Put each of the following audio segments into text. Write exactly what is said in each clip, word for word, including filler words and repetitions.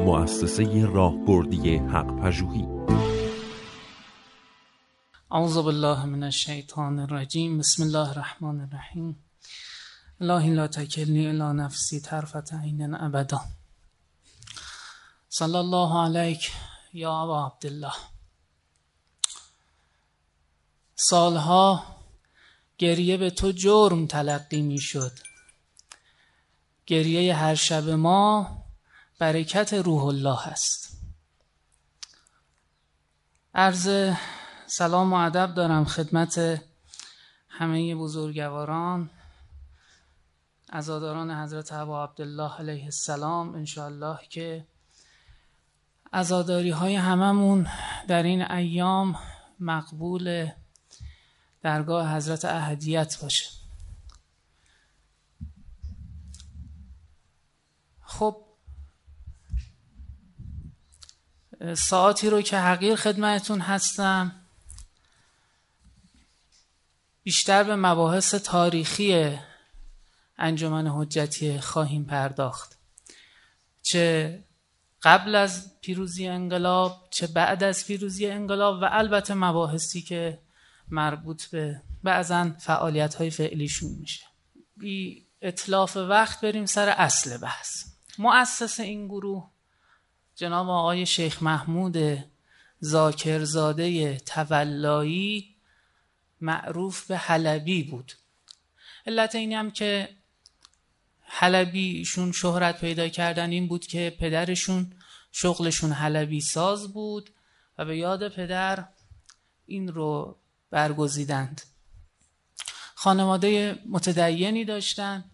مؤسسه راهبردی حق پژوهی. اعوذ بالله من الشیطان الرجیم. بسم الله الرحمن الرحیم. الهی لا تکلنی الی نفسی طرفة عین ابدا. صلی الله علیک یا ابا عبدالله. سالها گریه به تو جرم تلقی می شد. گریه هر شب ما برکت روح الله است. عرض سلام و ادب دارم خدمت همه بزرگواران، عزاداران حضرت ابا عبدالله علیه السلام. انشاءالله که عزاداری های هممون در این ایام مقبول درگاه حضرت احدیت باشه. خب ساعتی رو که حقیر خدمتتون هستم، بیشتر به مباحث تاریخی انجمن حجتیه خواهیم پرداخت، چه قبل از پیروزی انقلاب چه بعد از پیروزی انقلاب، و البته مباحثی که مربوط به بعضاً فعالیت‌های فعلیشون میشه. بی اتلاف وقت بریم سر اصل بحث. مؤسس این گروه جناب آقای شیخ محمود ذاکرزاده تولایی، معروف به حلبی بود. علت اینی هم که حلبیشون شهرت پیدا کردن این بود که پدرشون شغلشون حلبی ساز بود و به یاد پدر این رو برگزیدند. خانواده متدینی داشتن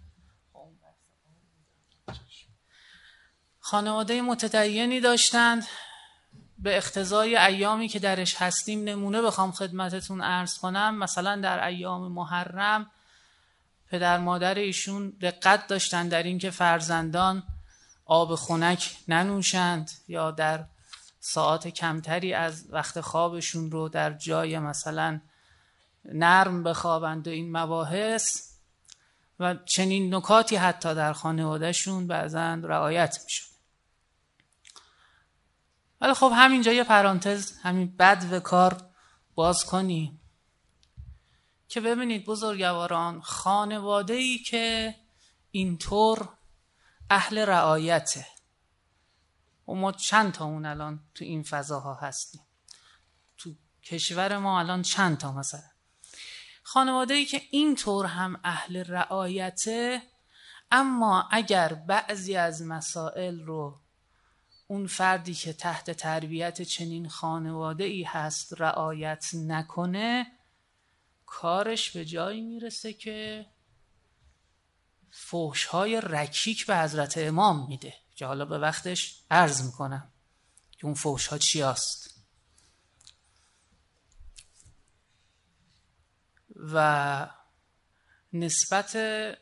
خانواده متدینی داشتند به اقتضای ایامی که درش هستیم نمونه بخوام خدمتتون عرض کنم. مثلا در ایام محرم پدر مادر ایشون دقت داشتن در اینکه فرزندان آب خنک ننوشند یا در ساعات کمتری از وقت خوابشون رو در جای مثلا نرم بخوابند و این مباحث و چنین نکاتی حتی در خانوادهشون بعضاً رعایت میشد. ولی خب همینجا یه پرانتز همین بد و کار باز کنیم که ببینید بزرگواران، خانواده‌ای که اینطور اهل رعایته و ما چند تا اون الان تو این فضاها هستیم، تو کشور ما الان چند تا مثلا خانواده‌ای که اینطور هم اهل رعایته، اما اگر بعضی از مسائل رو اون فردی که تحت تربیت چنین خانواده‌ای هست رعایت نکنه، کارش به جایی میرسه که فحش‌های رکیک به حضرت امام میده، که حالا به وقتش عرض میکنم که اون فحش‌ها چی هست. و نسبت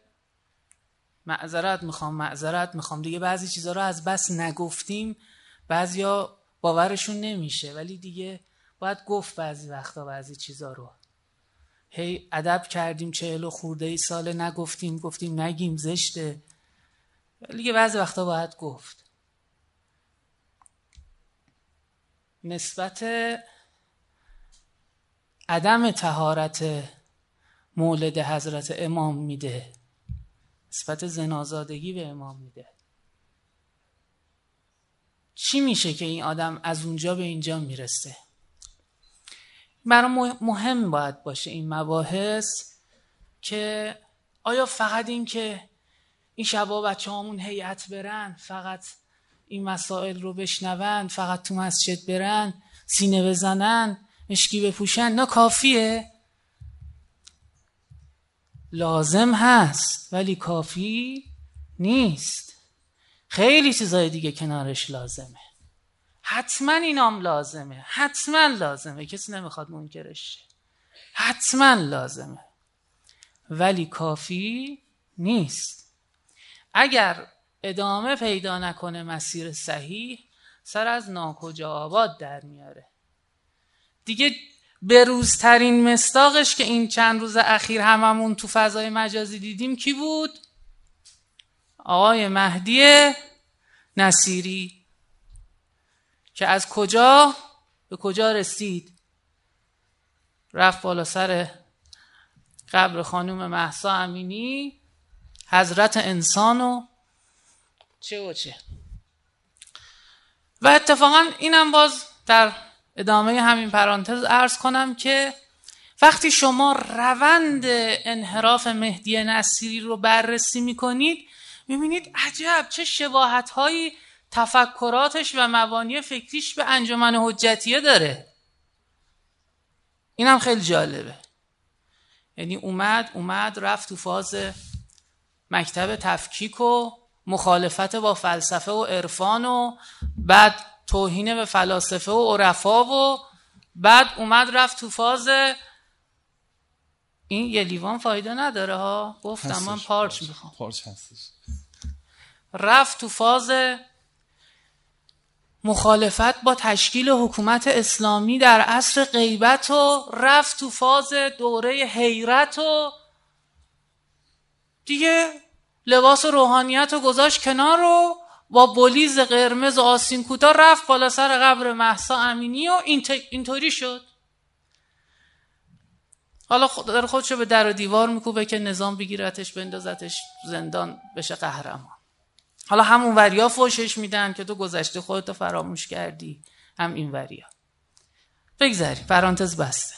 معذرت میخوام معذرت میخوام دیگه بعضی چیزا رو از بس نگفتیم بعضیا باورشون نمیشه، ولی دیگه باید گفت بعضی وقتا بعضی چیزا رو. هی ادب کردیم چهل و خورده ای ساله نگفتیم، گفتیم نگیم زشته، ولی دیگه بعضی وقتا باید گفت. نسبت عدم طهارت مولد حضرت امام میده، نسبت زنازادگی به امام میده. چی میشه که این آدم از اونجا به اینجا میرسه؟ برای مهم باید باشه این مباحث که آیا فقط این که این شبا بچه همون هیئت برن، فقط این مسائل رو بشنون، فقط تو مسجد برن، سینه بزنن، مشکی بپوشن، نه کافیه؟ لازم هست ولی کافی نیست. خیلی چیزای دیگه کنارش لازمه. حتما اینام لازمه، حتما لازمه، کسی نمیخواد منکرش شه، حتما لازمه، ولی کافی نیست. اگر ادامه پیدا نکنه مسیر صحیح، سر از ناکجا آباد در میاره. دیگه بروزترین مصداقش که این چند روز اخیر هممون تو فضای مجازی دیدیم کی بود؟ آقای مهدی نصیری. که از کجا به کجا رسید. رفت بالا سر قبر خانم مهسا امینی، حضرت انسان و چه و چه. و اتفاقا اینم باز در ادامه همین پرانتز عرض کنم که وقتی شما روند انحراف مهدی نصیری رو بررسی میکنید میبینید عجب چه شباهت‌هایی تفکراتش و مبانی فکریش به انجمن حجتیه داره. اینم خیلی جالبه. یعنی اومد اومد رفت تو فاز مکتب تفکیک و مخالفت با فلسفه و عرفان و بعد توهین به فلاسفه و عرفا و بعد اومد رفت تو فاز این یه لیوان فایده نداره ها، گفتم من پارچ میخوام، پارچ هستش. رفت تو فاز مخالفت با تشکیل حکومت اسلامی در عصر غیبت و رفت تو فاز دوره حیرت و دیگه لباس روحانیت رو گذاشت کنار رو با بولیز قرمز و آستین کوتاه رفت بالا سر قبر مهسا امینی و اینطوری شد. حالا در خودشو به در و دیوار میکوبه که نظام بگیرتش بندازتش زندان بشه قهرمان. حالا هم اون وریا فوشش میدن که تو گذشته خودتو فراموش کردی، هم این وریا. بگذاری پرانتز بسته.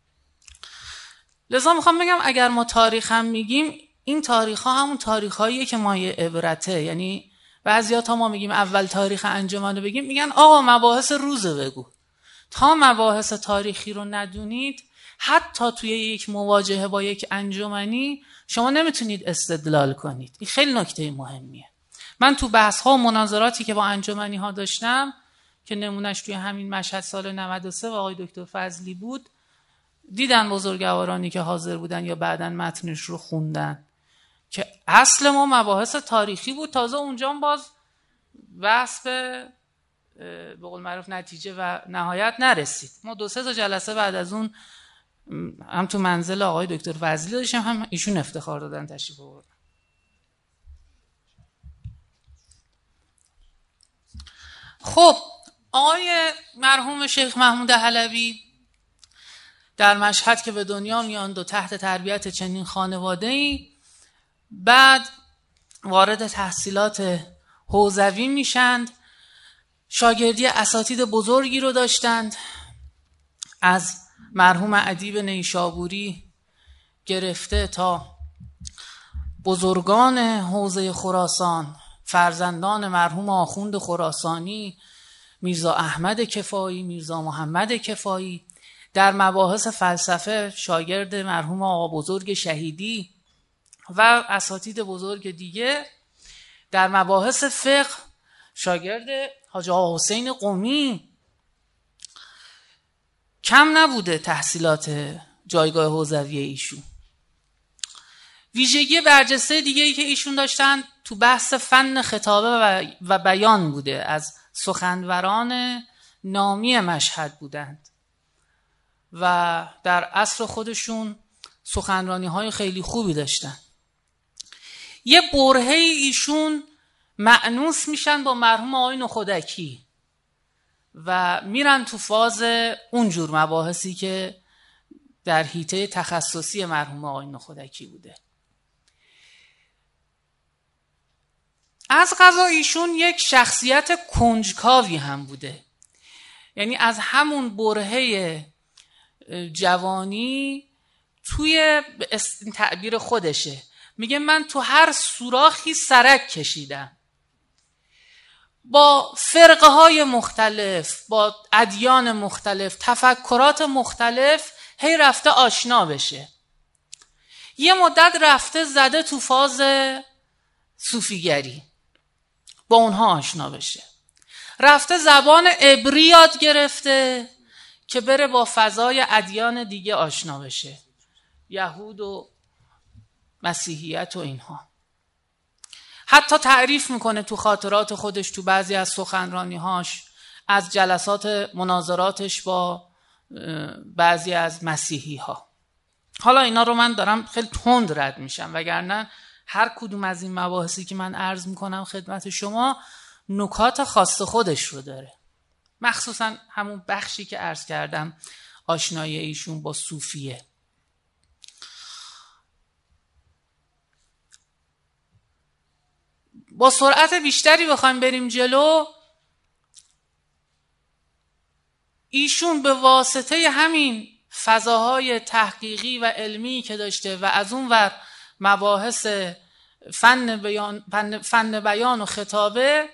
لذا میخوام بگم اگر ما تاریخ هم میگیم این تاریخ ها همون تاریخ هاییه که مایه عبرته. یعنی بعضیا تا ما میگیم اول تاریخ انجمن رو بگیم میگن آقا مباحث روزه بگو. تا مباحث تاریخی رو ندونید حتی توی یک مواجهه با یک انجمنی شما نمیتونید استدلال کنید. این خیلی نکته مهمیه. من تو بحث ها و مناظراتی که با انجمنی ها داشتم که نمونش توی همین مشهد سال نود و سه و آقای دکتر فضلی بود، دیدن بزرگوارانی که حاضر بودن یا بعدن متنش رو خوندن که اصل ما مباحث تاریخی بود. تازه اونجا باز بحث به به قول معروف نتیجه و نهایت نرسید. ما دو سه تا جلسه بعد از اون هم تو منزل آقای دکتر فضلی داشتیم، هم ایشون افتخار دادن تشریف آوردن. خب آقای مرحوم شیخ محمود حلبی در مشهد که به دنیا میاند و تحت تربیت چنین خانواده‌ای، بعد وارد تحصیلات حوزوی میشند. شاگردی اساتید بزرگی رو داشتند، از مرحوم ادیب نیشابوری گرفته تا بزرگان حوزه خراسان، فرزندان مرحوم آخوند خراسانی، میرزا احمد کفایی، میرزا محمد کفایی. در مباحث فلسفه شاگرد مرحوم آقا بزرگ شهیدی و اساتید بزرگ دیگه. در مباحث فقه شاگرد حاج آقا حسین قمی. کم نبوده تحصیلات جایگاه حوزوی ایشون. ویژگی برجسته دیگه ای که ایشون داشتن تو بحث فن خطابه و بیان بوده. از سخنوران نامی مشهد بودند و در عصر خودشون سخنرانی های خیلی خوبی داشتن. یه برهه ایشون مأنوس میشن با مرحوم آقای نخودکی و میرن تو فاز اونجور مباحثی که در حیطه تخصصی مرحوم آقای نخودکی بوده. از قضا ایشون یک شخصیت کنجکاوی هم بوده. یعنی از همون برهه جوانی توی تعبیر خودشه میگه من تو هر سوراخی سرک کشیدم، با فرقه های مختلف، با ادیان مختلف، تفکرات مختلف هی رفته آشنا بشه. یه مدت رفته زده تو فاز صوفیگری، با اونها آشنا بشه. رفته زبان عبری یاد گرفته که بره با فضای ادیان دیگه آشنا بشه، یهود و مسیحیت و اینها. حتی تعریف میکنه تو خاطرات خودش تو بعضی از سخنرانی‌هاش از جلسات مناظراتش با بعضی از مسیحی ها. حالا اینا رو من دارم خیلی تند رد میشم، وگرنه هر کدوم از این مباحثی که من عرض میکنم خدمت شما نکات خاص خودش رو داره. مخصوصا همون بخشی که عرض کردم آشنایی ایشون با صوفیه. با سرعت بیشتری بخوایم بریم جلو، ایشون به واسطه همین فضاهای تحقیقی و علمی که داشته و از اون ور مباحث فن بیان, فن, فن بیان و خطابه،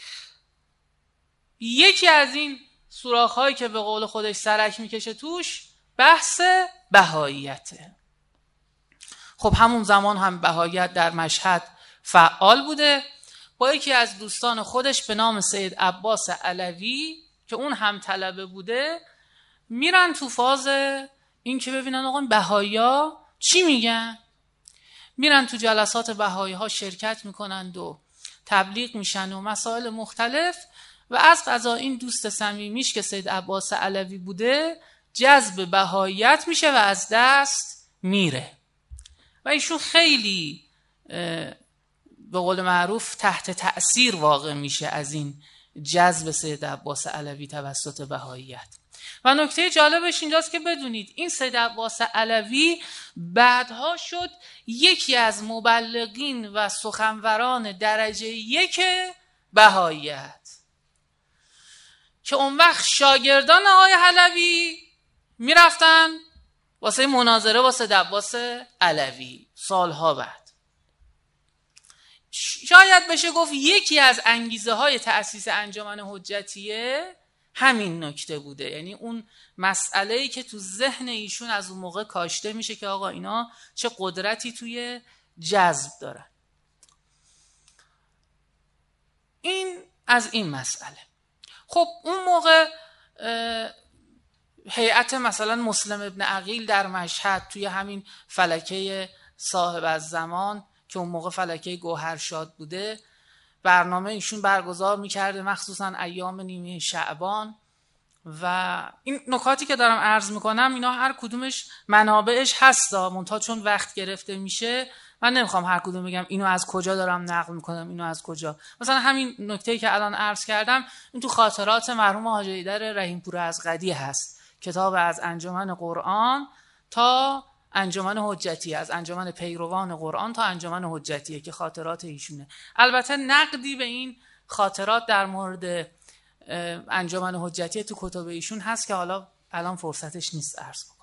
یکی از این سوراخ‌هایی که به قول خودش سرک میکشه توش بحث بهاییته. خب همون زمان هم بهاییت در مشهد فعال بوده. با یکی از دوستان خودش به نام سید عباس علوی که اون هم طلبه بوده، میرن تو فاز این که ببینن آقا بهایی‌ها چی میگن. میرن تو جلسات بهایی‌ها شرکت میکنند و تبلیغ میشن و مسائل مختلف، و از قضا این دوست صمیمیش که سید عباس علوی بوده جذب بهاییت میشه و از دست میره و ایشون خیلی به قول معروف تحت تأثیر واقع میشه از این جذب سید عباس علوی توسط بهاییت. و نکته جالبش اینجاست که بدونید این سید عباس علوی بعدها شد یکی از مبلغین و سخنوران درجه یک بهاییت، که اون وقت شاگردان آقای علوی میرفتن واسه مناظره با سید عباس علوی سالها بعد. شاید بشه گفت یکی از انگیزه های تأسیس انجمن حجتیه همین نکته بوده، یعنی اون مسئله‌ای که تو ذهن ایشون از اون موقع کاشته میشه که آقا اینا چه قدرتی توی جذب دارن. این از این مسئله. خب اون موقع هیئت مثلا مسلم ابن عقیل در مشهد توی همین فلکه صاحب از زمان که اون موقع فلکه گوهرشاد بوده برنامه ایشون برگزار میکرده، مخصوصا ایام نیمه شعبان. و این نکاتی که دارم عرض میکنم اینا هر کدومش منابعش هستا، منتها چون وقت گرفته میشه من نمیخوام هر کدوم بگم اینو از کجا دارم نقل میکنم اینو از کجا. مثلا همین نکته‌ای که الان عرض کردم این تو خاطرات مرحوم حاجی ایدر رحیم‌پور ازغدی هست، کتاب از انجمن قرآن تا انجمن حجتی، از انجمن پیروان قرآن تا انجمن حجتیه که خاطرات ایشونه. البته نقدی به این خاطرات در مورد انجمن حجتیه تو کتاب ایشون هست که حالا الان فرصتش نیست عرض بکنم.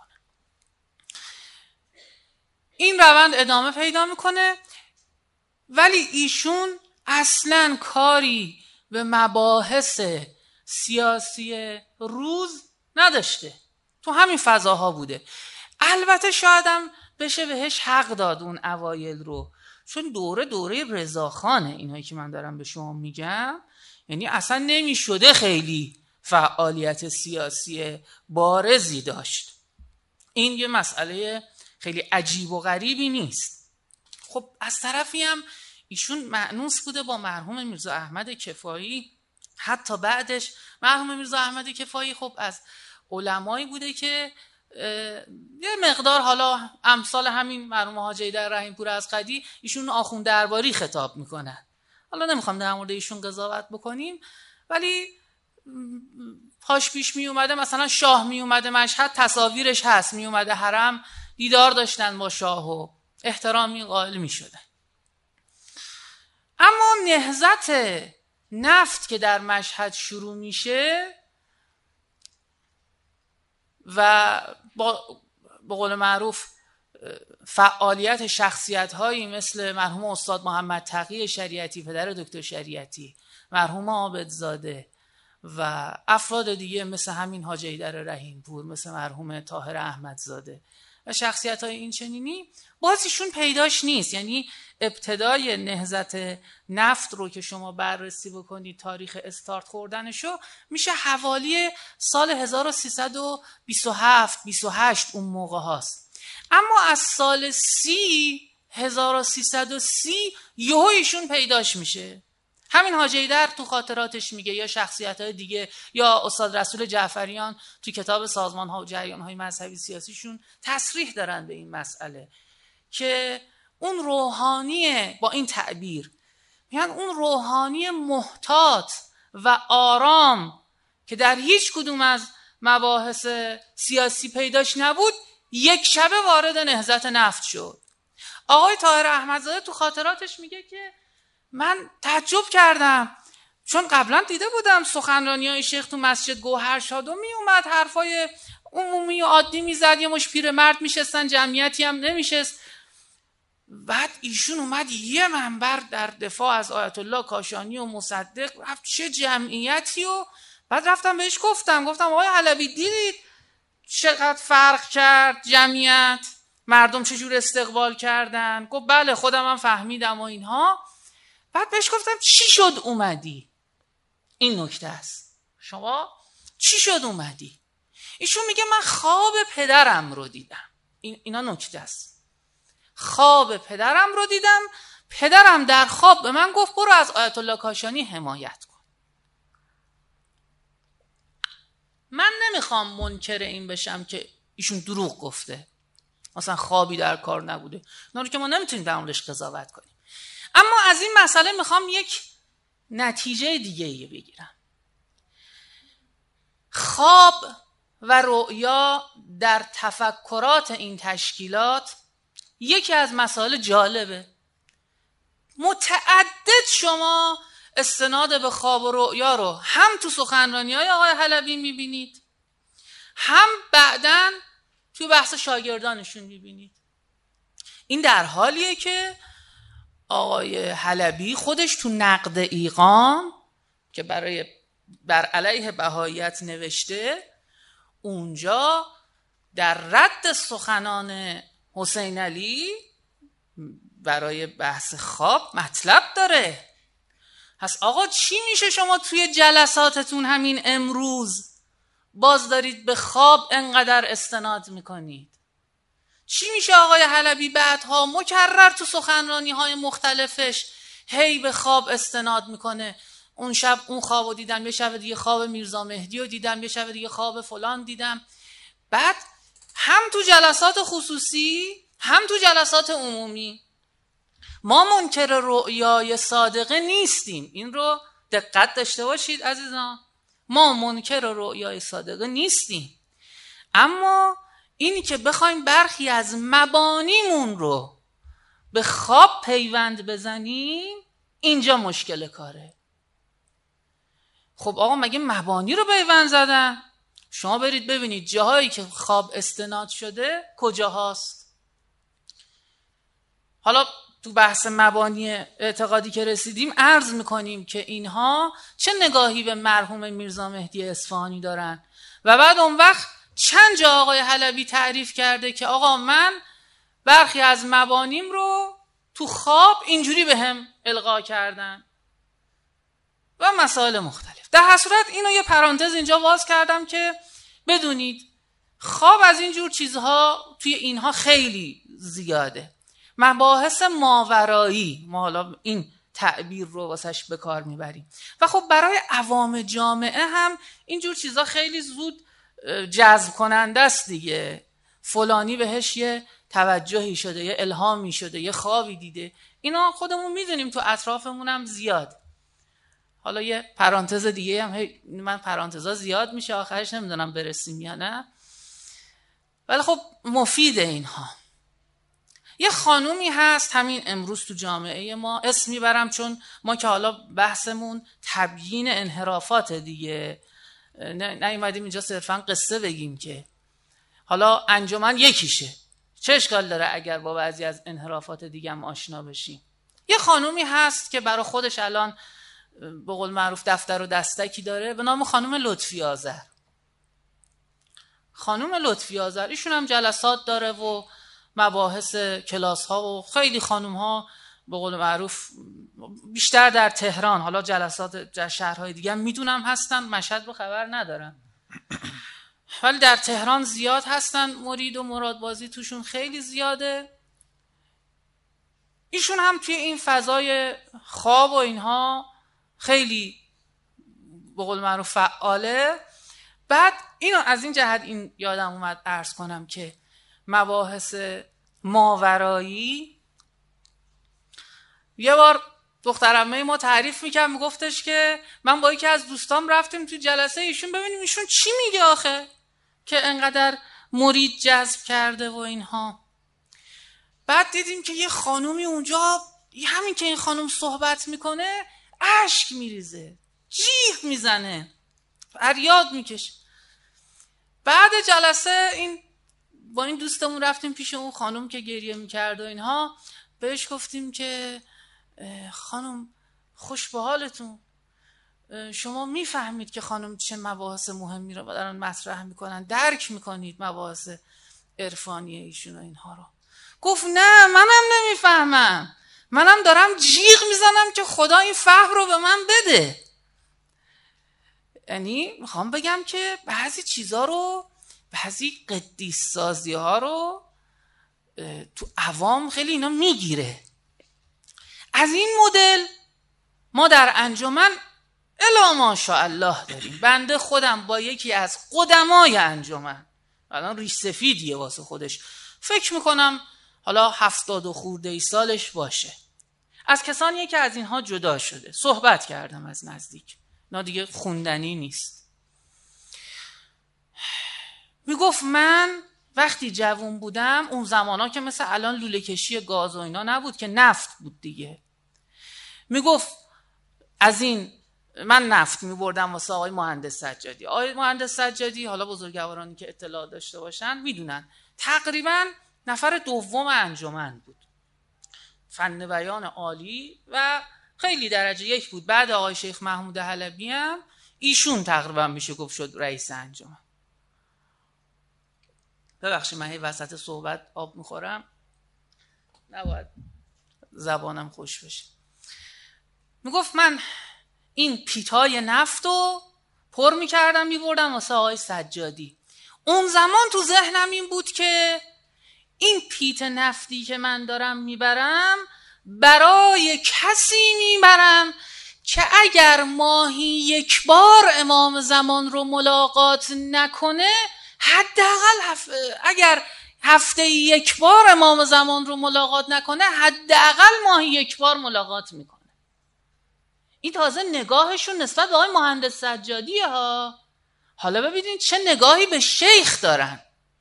این روند ادامه پیدا میکنه، ولی ایشون اصلاً کاری به مباحث سیاسی روز نداشته، تو همین فضاها بوده. البته شایدم بشه بهش حق داد اون اوایل رو، چون دوره دوره رضاخانه اینایی که من دارم به شما میگم، یعنی اصلا نمیشده خیلی فعالیت سیاسی بارزی داشت. این یه مسئله خیلی عجیب و غریبی نیست. خب از طرفی هم ایشون مأنوس بوده با مرحوم میرزا احمد کفایی. حتی بعدش مرحوم میرزا احمد کفایی خب از علمایی بوده که یه مقدار حالا امثال همین مرحوم حاجی ایدر رحیم‌پور ازغدی ایشون آخوند درباری خطاب میکنن. حالا نمیخوام در مورد ایشون قضاوت بکنیم، ولی پاش پیش می اومده مثلا شاه می اومده مشهد، تصاویرش هست، می اومده حرم دیدار داشتن با شاه و احترامی قائل می شدن. اما نهضت نفت که در مشهد شروع میشه و با به قول معروف فعالیت شخصیت‌هایی مثل مرحوم استاد محمد تقی شریعتی، پدر دکتر شریعتی، مرحوم عابدزاده و افراد دیگه مثل همین حاجی ایدر رحیم‌پور، مثل مرحوم طاهر احمدزاده و شخصیت‌های این چنینی باز ایشون پیداش نیست. یعنی ابتدای نهضت نفت رو که شما بررسی بکنید تاریخ استارت خوردنشو میشه حوالی سال هزار و سیصد و بیست و هفت بیست و هشت اون موقع هاست. اما از سال سی هزار و سیصد و سی یهو ایشون پیداش میشه. همین حاجی ایدر تو خاطراتش میگه، یا شخصیت‌های دیگه، یا استاد رسول جعفریان تو کتاب سازمان‌ها و جریان‌های مذهبی سیاسیشون تصریح دارن به این مسئله که اون روحانی، با این تعبیر میگن اون روحانی محتاط و آرام که در هیچ کدوم از مباحث سیاسی پیداش نبود، یک شبه وارد نهضت نفت شد. آقای طاهر احمدزاده تو خاطراتش میگه که من تعجب کردم، چون قبلا دیده بودم سخنرانی‌های شیخ تو مسجد گوهرشاد و می اومد حرفای عمومی و عادی میزد، یه مش پیرمرد میشستن، جمعیتی هم نمیشست. بعد ایشون اومد یه منبر در دفاع از آیت الله کاشانی و مصدق رفت، چه جمعیتی. و بعد رفتم بهش گفتم گفتم آقای حلبی دیدید چقدر فرق کرد جمعیت، مردم چجور استقبال کردن؟ گفت بله خودم هم فهمیدم و اینها. بعد بهش گفتم چی شد اومدی؟ این نکته است، شما چی شد اومدی؟ ایشون میگه من خواب پدرم رو دیدم. این اینا نکته است. خواب پدرم رو دیدم، پدرم در خواب به من گفت برو از آیت الله کاشانی حمایت کن. من نمیخوام منکر این بشم که ایشون دروغ گفته، مثلا خوابی در کار نبوده، اینا رو که ما نمیتونیم در موردش قضاوت کنیم. اما از این مسئله میخوام یک نتیجه دیگه ای بگیرم. خواب و رؤیا در تفکرات این تشکیلات یکی از مسائل جالبه. متعدد شما استناد به خواب و رؤیا رو هم تو سخنرانی‌های آقای حلبی میبینید، هم بعداً تو بحث شاگردانشون میبینید. این در حالیه که آقای حلبی خودش تو نقد ایقان که برای بر علیه بهاییت نوشته، اونجا در رد سخنان حسین علی برای بحث خواب مطلب داره. پس آقا چی میشه شما توی جلساتتون همین امروز باز دارید به خواب انقدر استناد میکنید؟ چی میشه آقای حلبی بعدها مکرر تو سخنرانی های مختلفش هی به خواب استناد میکنه؟ اون شب اون خوابو دیدم، یه شب دیگه خواب میرزا مهدی رو دیدم، یه شب دیگه خواب فلان دیدم. بعد هم تو جلسات خصوصی هم تو جلسات عمومی ما منکر رؤیای صادقه نیستیم. این رو دقت داشته باشید عزیزان، ما منکر رؤیای صادقه نیستیم، اما اینی که بخوایم برخی از مبانیمون رو به خواب پیوند بزنیم، اینجا مشکل کاره. خب آقا مگه مبانی رو پیوند زدن؟ شما برید ببینید جاهایی که خواب استناد شده کجاهاست. حالا تو بحث مبانی اعتقادی که رسیدیم عرض میکنیم که اینها چه نگاهی به مرحوم میرزا مهدی اصفهانی دارن. و بعد اون وقت چند جا آقای حلبی تعریف کرده که آقا من برخی از مبانیم رو تو خواب اینجوری به هم القا کردن و مسائل مختلف. در هر صورت اینو یه پرانتز اینجا باز کردم که بدونید خواب از اینجور چیزها توی اینها خیلی زیاده. مباحث ماورایی، ما حالا این تعبیر رو واسش به کار میبریم و خب برای عوام جامعه هم اینجور چیزها خیلی زود جذب کننده است دیگه. فلانی بهش یه توجهی شده، یه الهامی شده، یه خوابی دیده، اینا خودمون میدونیم تو اطرافمون هم زیاد. حالا یه پرانتز دیگه هم، من پرانتزها زیاد میشه آخرش نمیدونم برسیم یا نه، ولی خب مفیده اینها. یه خانومی هست همین امروز تو جامعه ما، اسم میبرم چون ما که حالا بحثمون تبیین انحرافات دیگه، نیومدیم اینجا صرفا قصه بگیم که حالا انجمن یکیشه، چه اشکال داره اگر با بعضی از انحرافات دیگه هم آشنا بشیم. یه خانومی هست که برای خودش الان به قول معروف دفتر و دستکی داره به نام خانم لطفی آذر. خانم لطفی آذر ایشون هم جلسات داره و مباحث کلاس ها و خیلی خانم ها به قول معروف بیشتر در تهران، حالا جلسات در شهرهای دیگه هم میدونم هستن، مشهد رو خبر ندارم ولی در تهران زیاد هستن، مرید و مرادبازی توشون خیلی زیاده. ایشون هم توی این فضای خواب و اینها خیلی به قول معروف فعاله. بعد اینو از این جهت این یادم اومد عرض کنم که مباحث ماورایی، یه بار دخترعمه ما تعریف میکرد، میگفتش که من با یکی از دوستام رفتیم تو جلسه ایشون ببینیم ایشون چی میگه آخه که انقدر مرید جذب کرده و اینها. بعد دیدیم که یه خانومی اونجا همین که این خانوم صحبت میکنه اشک میریزه، جیغ میزنه، فریاد میکشه. بعد جلسه این با این دوستمون رفتیم پیش اون خانوم که گریه میکرد و اینها، بهش گفتیم که خانم خوش به حالتون، شما میفهمید که خانم چه مباحث مهمی رو دارن مطرح میکنن، درک میکنید مباحث عرفانی ایشون و اینها رو؟ گفت نه منم نمیفهمم، منم دارم جیغ میزنم که خدا این فهم رو به من بده. یعنی میخوام بگم که بعضی چیزا رو، بعضی قدیس سازی ها رو تو عوام خیلی اینا میگیره. از این مدل ما در انجمن الا ماشاءالله داریم. بنده خودم با یکی از قدمای انجمن، الان ریش سفیدیه واسه خودش، فکر میکنم حالا هفتاد و خورده ای سالش باشه، از کسانی که از اینها جدا شده صحبت کردم از نزدیک، اینا دیگه خوندنی نیست. میگفت من وقتی جوون بودم، اون زمانا که مثل الان لوله کشی گاز و اینا نبود که نفت بود دیگه، میگفت از این من نفت میبردم واسه آقای مهندس سجادی. آقای مهندس سجادی حالا بزرگوارانی که اطلاع داشته باشن میدونن تقریبا نفر دوم انجمن بود، فن بیان عالی و خیلی درجه یک بود. بعد آقای شیخ محمود حلبی هم ایشون تقریبا میشه گفت شد رئیس انجمن. ببخشید من هی وسط صحبت آب میخورم، نباید زبانم خوش بشه. میگفت من این پیتای نفت رو پر میکردم میبردم واسه آقای سجادی. اون زمان تو ذهنم این بود که این پیت نفتی که من دارم میبرم برای کسی میبرم که اگر ماهی یک بار امام زمان رو ملاقات نکنه، حداقل هف... اگر هفته یک بار امام زمان رو ملاقات نکنه، حداقل ماهی یک بار ملاقات میکنه. این تازه نگاهشون نسبت به آقای مهندس سجادیه ها. حالا ببینید چه نگاهی به شیخ دارن.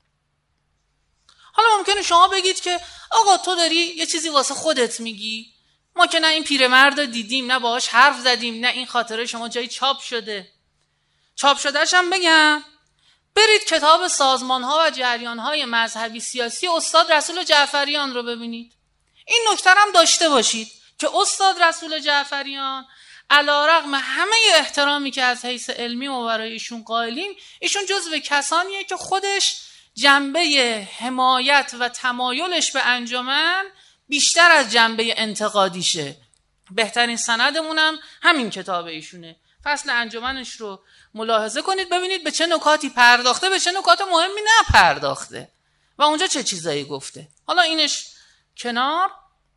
حالا ممکنه شما بگید که آقا تو داری یه چیزی واسه خودت میگی، ما که نه این پیرمرد رو دیدیم، نه باهاش حرف زدیم، نه این خاطره شما جایی چاپ شده. چاپ شدهش هم بگم، برید کتاب سازمان‌ها و جریان‌های مذهبی سیاسی استاد رسول جعفریان رو ببینید. این نکته هم داشته باشید که استاد رسول جعفریان علی‌رغم همه احترامی که از حیث علمی و برای ایشون قائلیم، ایشون جزو کسانیه که خودش جنبه حمایت و تمایلش به انجمن بیشتر از جنبه انتقادیشه. بهترین سندمونم همین کتاب ایشونه. فصل انجمنش رو ملاحظه کنید ببینید به چه نکاتی پرداخته، به چه نکات مهمی نپرداخته و اونجا چه چیزایی گفته. حالا اینش کنار،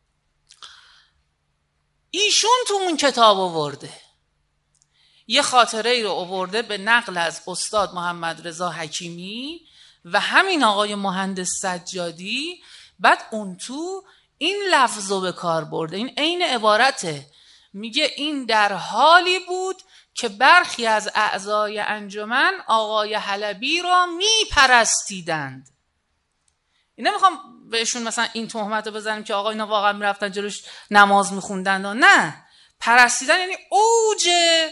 ایشون تو اون کتاب آورده یه خاطره ای رو آورده به نقل از استاد محمد رضا حکیمی و همین آقای مهندس سجادی. بعد اون تو این لفظ رو به کار برده، این عین عبارته، میگه این در حالی بود که برخی از اعضای انجمن آقای حلبی را میپرستیدند. اینا میخوام بهشون مثلا این تهمت رو بزنیم که آقا اینا واقعا میرفتن جلوش نماز میخوندن. نه، پرستیدن یعنی اوج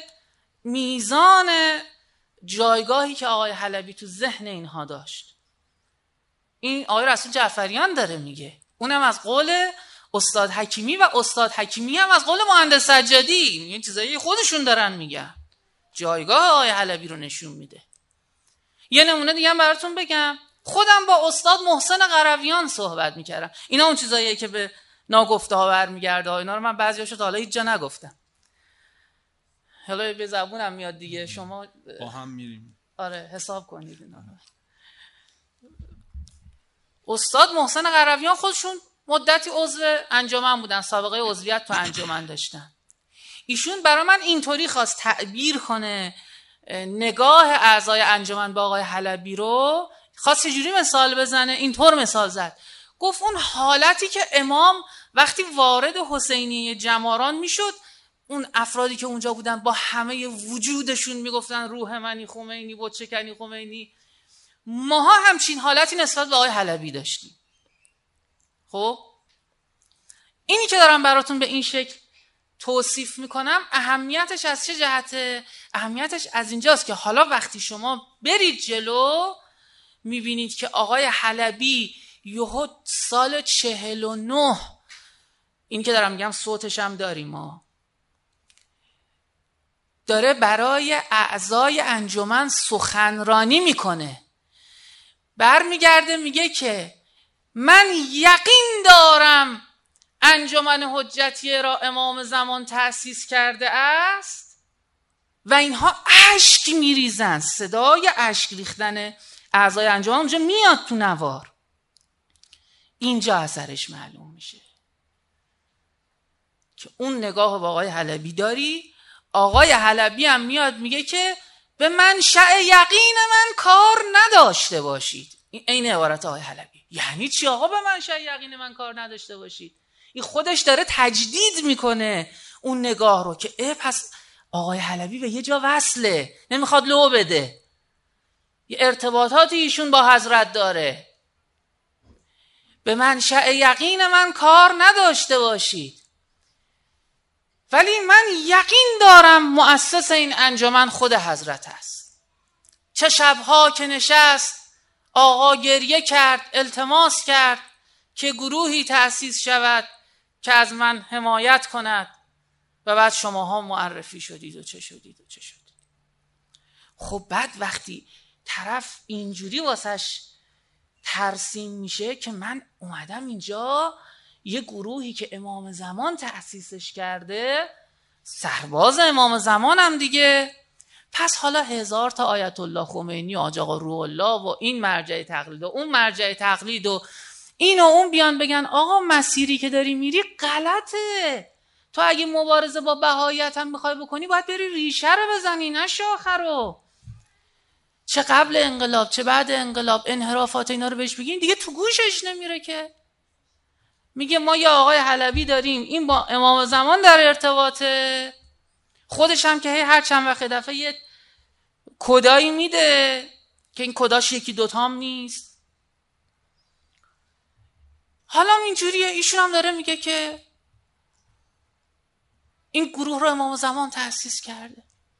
میزان جایگاهی که آقای حلبی تو ذهن اینها داشت. این آقای رسول جعفریان داره میگه، اونم از قول استاد حکیمی و استاد حکیمی هم از قول مهندس سجادی. این چیزایی خودشون دارن میگن، جایگاه آقای حلبی رو نشون میده. یه نمونه دیگه هم براتون بگم، خودم با استاد محسن قرویان صحبت میکردم. اینا اون چیزاییه که به ناگفته ها برمیگرده. اینا رو من بعضیاشو تا حالا هیچ جا نگفتم. حالا به زبونم میاد دیگه، شما با هم میریم. آره حساب کنید اینا. استاد محسن قرویان خودشون مدتی عضو انجمن بودن، سابقه عضویت تو انجمن داشتن. ایشون برای من اینطوری خواست تعبیر کنه نگاه اعضای انجمن با آقای حلبی رو، خواست چجوری مثال بزنه، اینطور مثال زد. گفت اون حالتی که امام وقتی وارد حسینیه جماران میشد، اون افرادی که اونجا بودن با همه وجودشون میگفتن روح منی خمینی، بتچکنی خمینی. ماها همچین حالتی نسبت به آقای حلبی داشتیم. خب اینی که دارم براتون به این شکل توصیف میکنم، اهمیتش از چه جهته؟ اهمیتش از اینجاست که حالا وقتی شما برید جلو میبینید که آقای حلبی یهو سال چهل و نه، این که دارم میگم صوتش هم داریم، ما داره برای اعضای انجمن سخنرانی میکنه، برمیگرده میگه که من یقین دارم انجمن حجتیه را امام زمان تأسیس کرده است و اینها اشک میریزن. صدای اشک ریختن اعضای انجمن اونجا میاد تو نوار. اینجا اثرش معلوم میشه که اون نگاه با آقای حلبی داری. آقای حلبی هم میاد میگه که به منشأ یقین من کار نداشته باشید. این عین عبارت آقای حلبی. یعنی چی آقا به منشأ یقین من کار نداشته باشید؟ این خودش داره تجدید میکنه اون نگاه رو که اه پس آقای حلبی به یه جا وصله، نمیخواد لو بده، یه ارتباطاتی ایشون با حضرت داره. به منشأ یقین من کار نداشته باشید، ولی من یقین دارم مؤسس این انجمن خود حضرت است. چه شبها که نشست آقا گریه کرد، التماس کرد که گروهی تأسیس شود که از من حمایت کند و بعد شماها معرفی شدید و چه شدید و چه شدید. خب بعد وقتی طرف اینجوری واسش ترسیم میشه که من اومدم اینجا یه گروهی که امام زمان تأسیسش کرده، سرباز امام زمانم دیگه، پس حالا هزار تا آیت الله خمینی و آج آقا روح الله و این مرجع تقلید و اون مرجع تقلید و این و اون بیان بگن آقا مسیری که داری میری غلطه، تو اگه مبارزه با بهاییت هم میخوای بکنی باید بری ریشه رو بزنی نه شاخه رو. چه قبل انقلاب چه بعد انقلاب انحرافات اینا رو بهش بگین دیگه تو گوشش نمیره که. میگه ما یه آقای حلبی داریم، این با امام زمان در ارتباطه، خودش هم که هر چند وقت دفعه یه کدایی میده که این کداش یکی دوتام نیست. حالا اینجوریه ایشون هم داره میگه که این گروه رو امام زمان تأسیس کرده.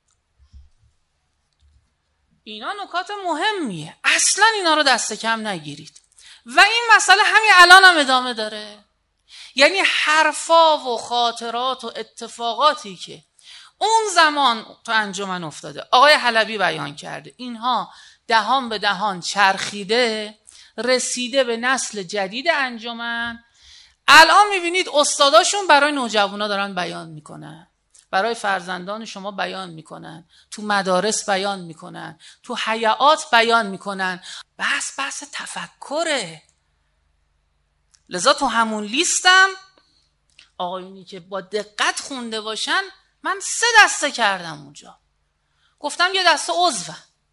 اینا نکات مهمیه، اصلا اینا رو دست کم نگیرید. و این مسئله همین الان هم ادامه داره. یعنی حرفا و خاطرات و اتفاقاتی که اون زمان تو انجمن افتاده آقای حلبی بیان کرده، اینها دهان به دهان چرخیده رسیده به نسل جدید انجمن. الان میبینید استاداشون برای نوجوانا دارن بیان میکنن، برای فرزندان شما بیان میکنن، تو مدارس بیان میکنن، تو حیات بیان میکنن. بس بس تفکره. لذا تو همون لیستم آقایونی که با دقت خونده باشن من سه دسته کردم اونجا. گفتم یه دسته عضو،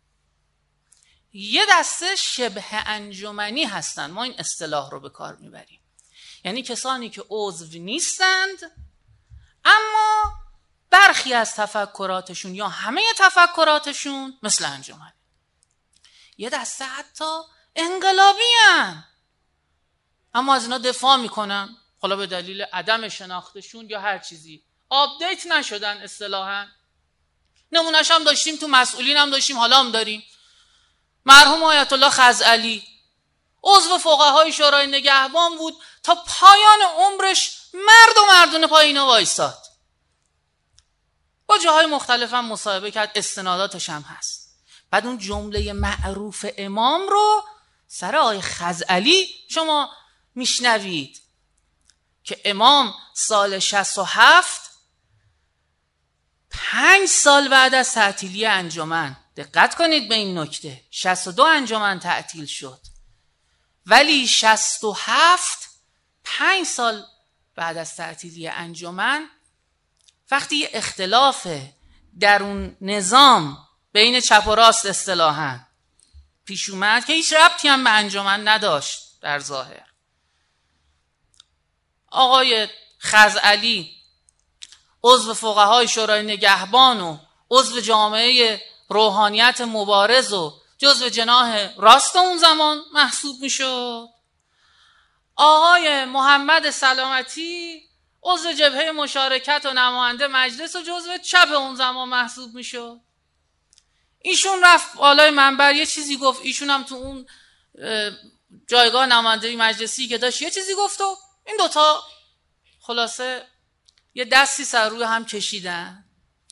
یه دسته شبه انجمنی هستن، ما این اصطلاح رو به کار میبریم، یعنی کسانی که عضو نیستند اما برخی از تفکراتشون یا همه تفکراتشون مثل انجمن. یه دسته حتی انقلابی هن اما از اینا دفاع میکنن، حالا به دلیل عدم شناختشون یا هر چیزی آپدیت نشدن اصطلاحاً. نمونه‌اش هم داشتیم تو مسئولین هم داشتیم، حالا هم داریم. مرحوم آیت الله خزعلی عضو فقهای شورای نگهبان بود، تا پایان عمرش مرد و مردونه پای اینا وایستاد. با جاهای مختلف هم مصاحبه کرد، استناداتش هم هست. بعد اون جمله معروف امام رو سر آقای خزعلی شما میشنوید که امام سال شصت و هفت پنج سال بعد از تعطیلی انجمن، دقت کنید به این نکته، شصت و دو انجمن تعطیل شد ولی شصت و هفت پنج سال بعد از تعطیلی انجمن وقتی یه اختلاف در اون نظام بین چپ و راست اصطلاحاً پیش اومد که هیچ ربطی هم به انجمن نداشت در ظاهر، آقای خزعلی عضو فقهای شورای نگهبان و عضو جامعه روحانیت مبارز و جزو جناح راست اون زمان محسوب میشد. آقای محمد سلامتی عضو جبهه مشارکت و نماینده مجلس و جزو چپ اون زمان محسوب میشد. ایشون رفت بالای منبر یه چیزی گفت، ایشون هم تو اون جایگاه نماینده مجلسی که داشت یه چیزی گفت و این دوتا خلاصه یه دستی سر روی هم کشیدن.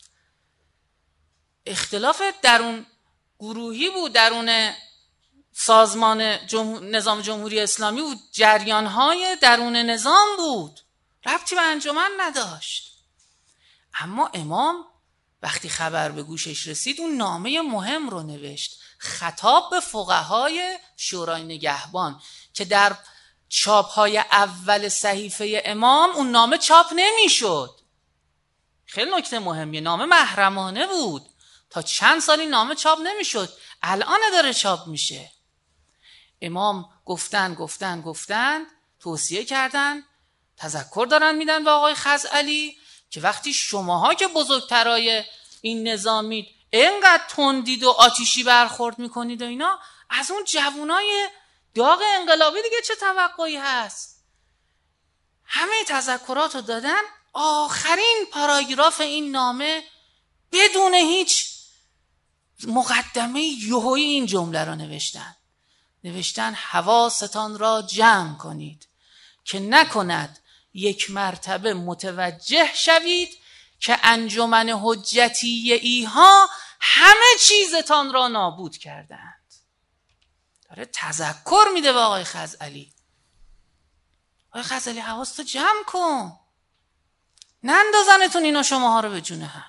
اختلاف درون گروهی بود، درون سازمان جمهور... نظام جمهوری اسلامی بود، جریان‌های درون نظام بود، ربطی به انجمن نداشت. اما امام وقتی خبر به گوشش رسید اون نامه مهم رو نوشت، خطاب به فقهای شورای نگهبان، که در چاپ‌های اول صحیفه امام اون نامه چاپ نمی‌شد. خیلی نکته مهمیه، نامه محرمانه بود، تا چند سالی نامه چاپ نمی‌شد، الان داره چاپ میشه. امام گفتن گفتن گفتن توصیه کردن، تذکر دارن میدن به آقای خزعلی که وقتی شماها که بزرگترای این نظامید اینقدر تندید و آتیشی برخورد میکنید و اینا، از اون جوانای داغ انقلابی دیگه چه توقعی هست؟ همه تذکرات رو دادن. آخرین پاراگراف این نامه بدون هیچ مقدمه یهویی این جمله رو نوشتن نوشتن حواستان را جمع کنید که نکند یک مرتبه متوجه شوید که انجمن حجتی ایها همه چیزتان را نابود کردند. داره تذکر میده به آقای خزعلی. آقای خزعلی حواستو جمع کن، نندازنتون اینا شماها رو به جونه هم.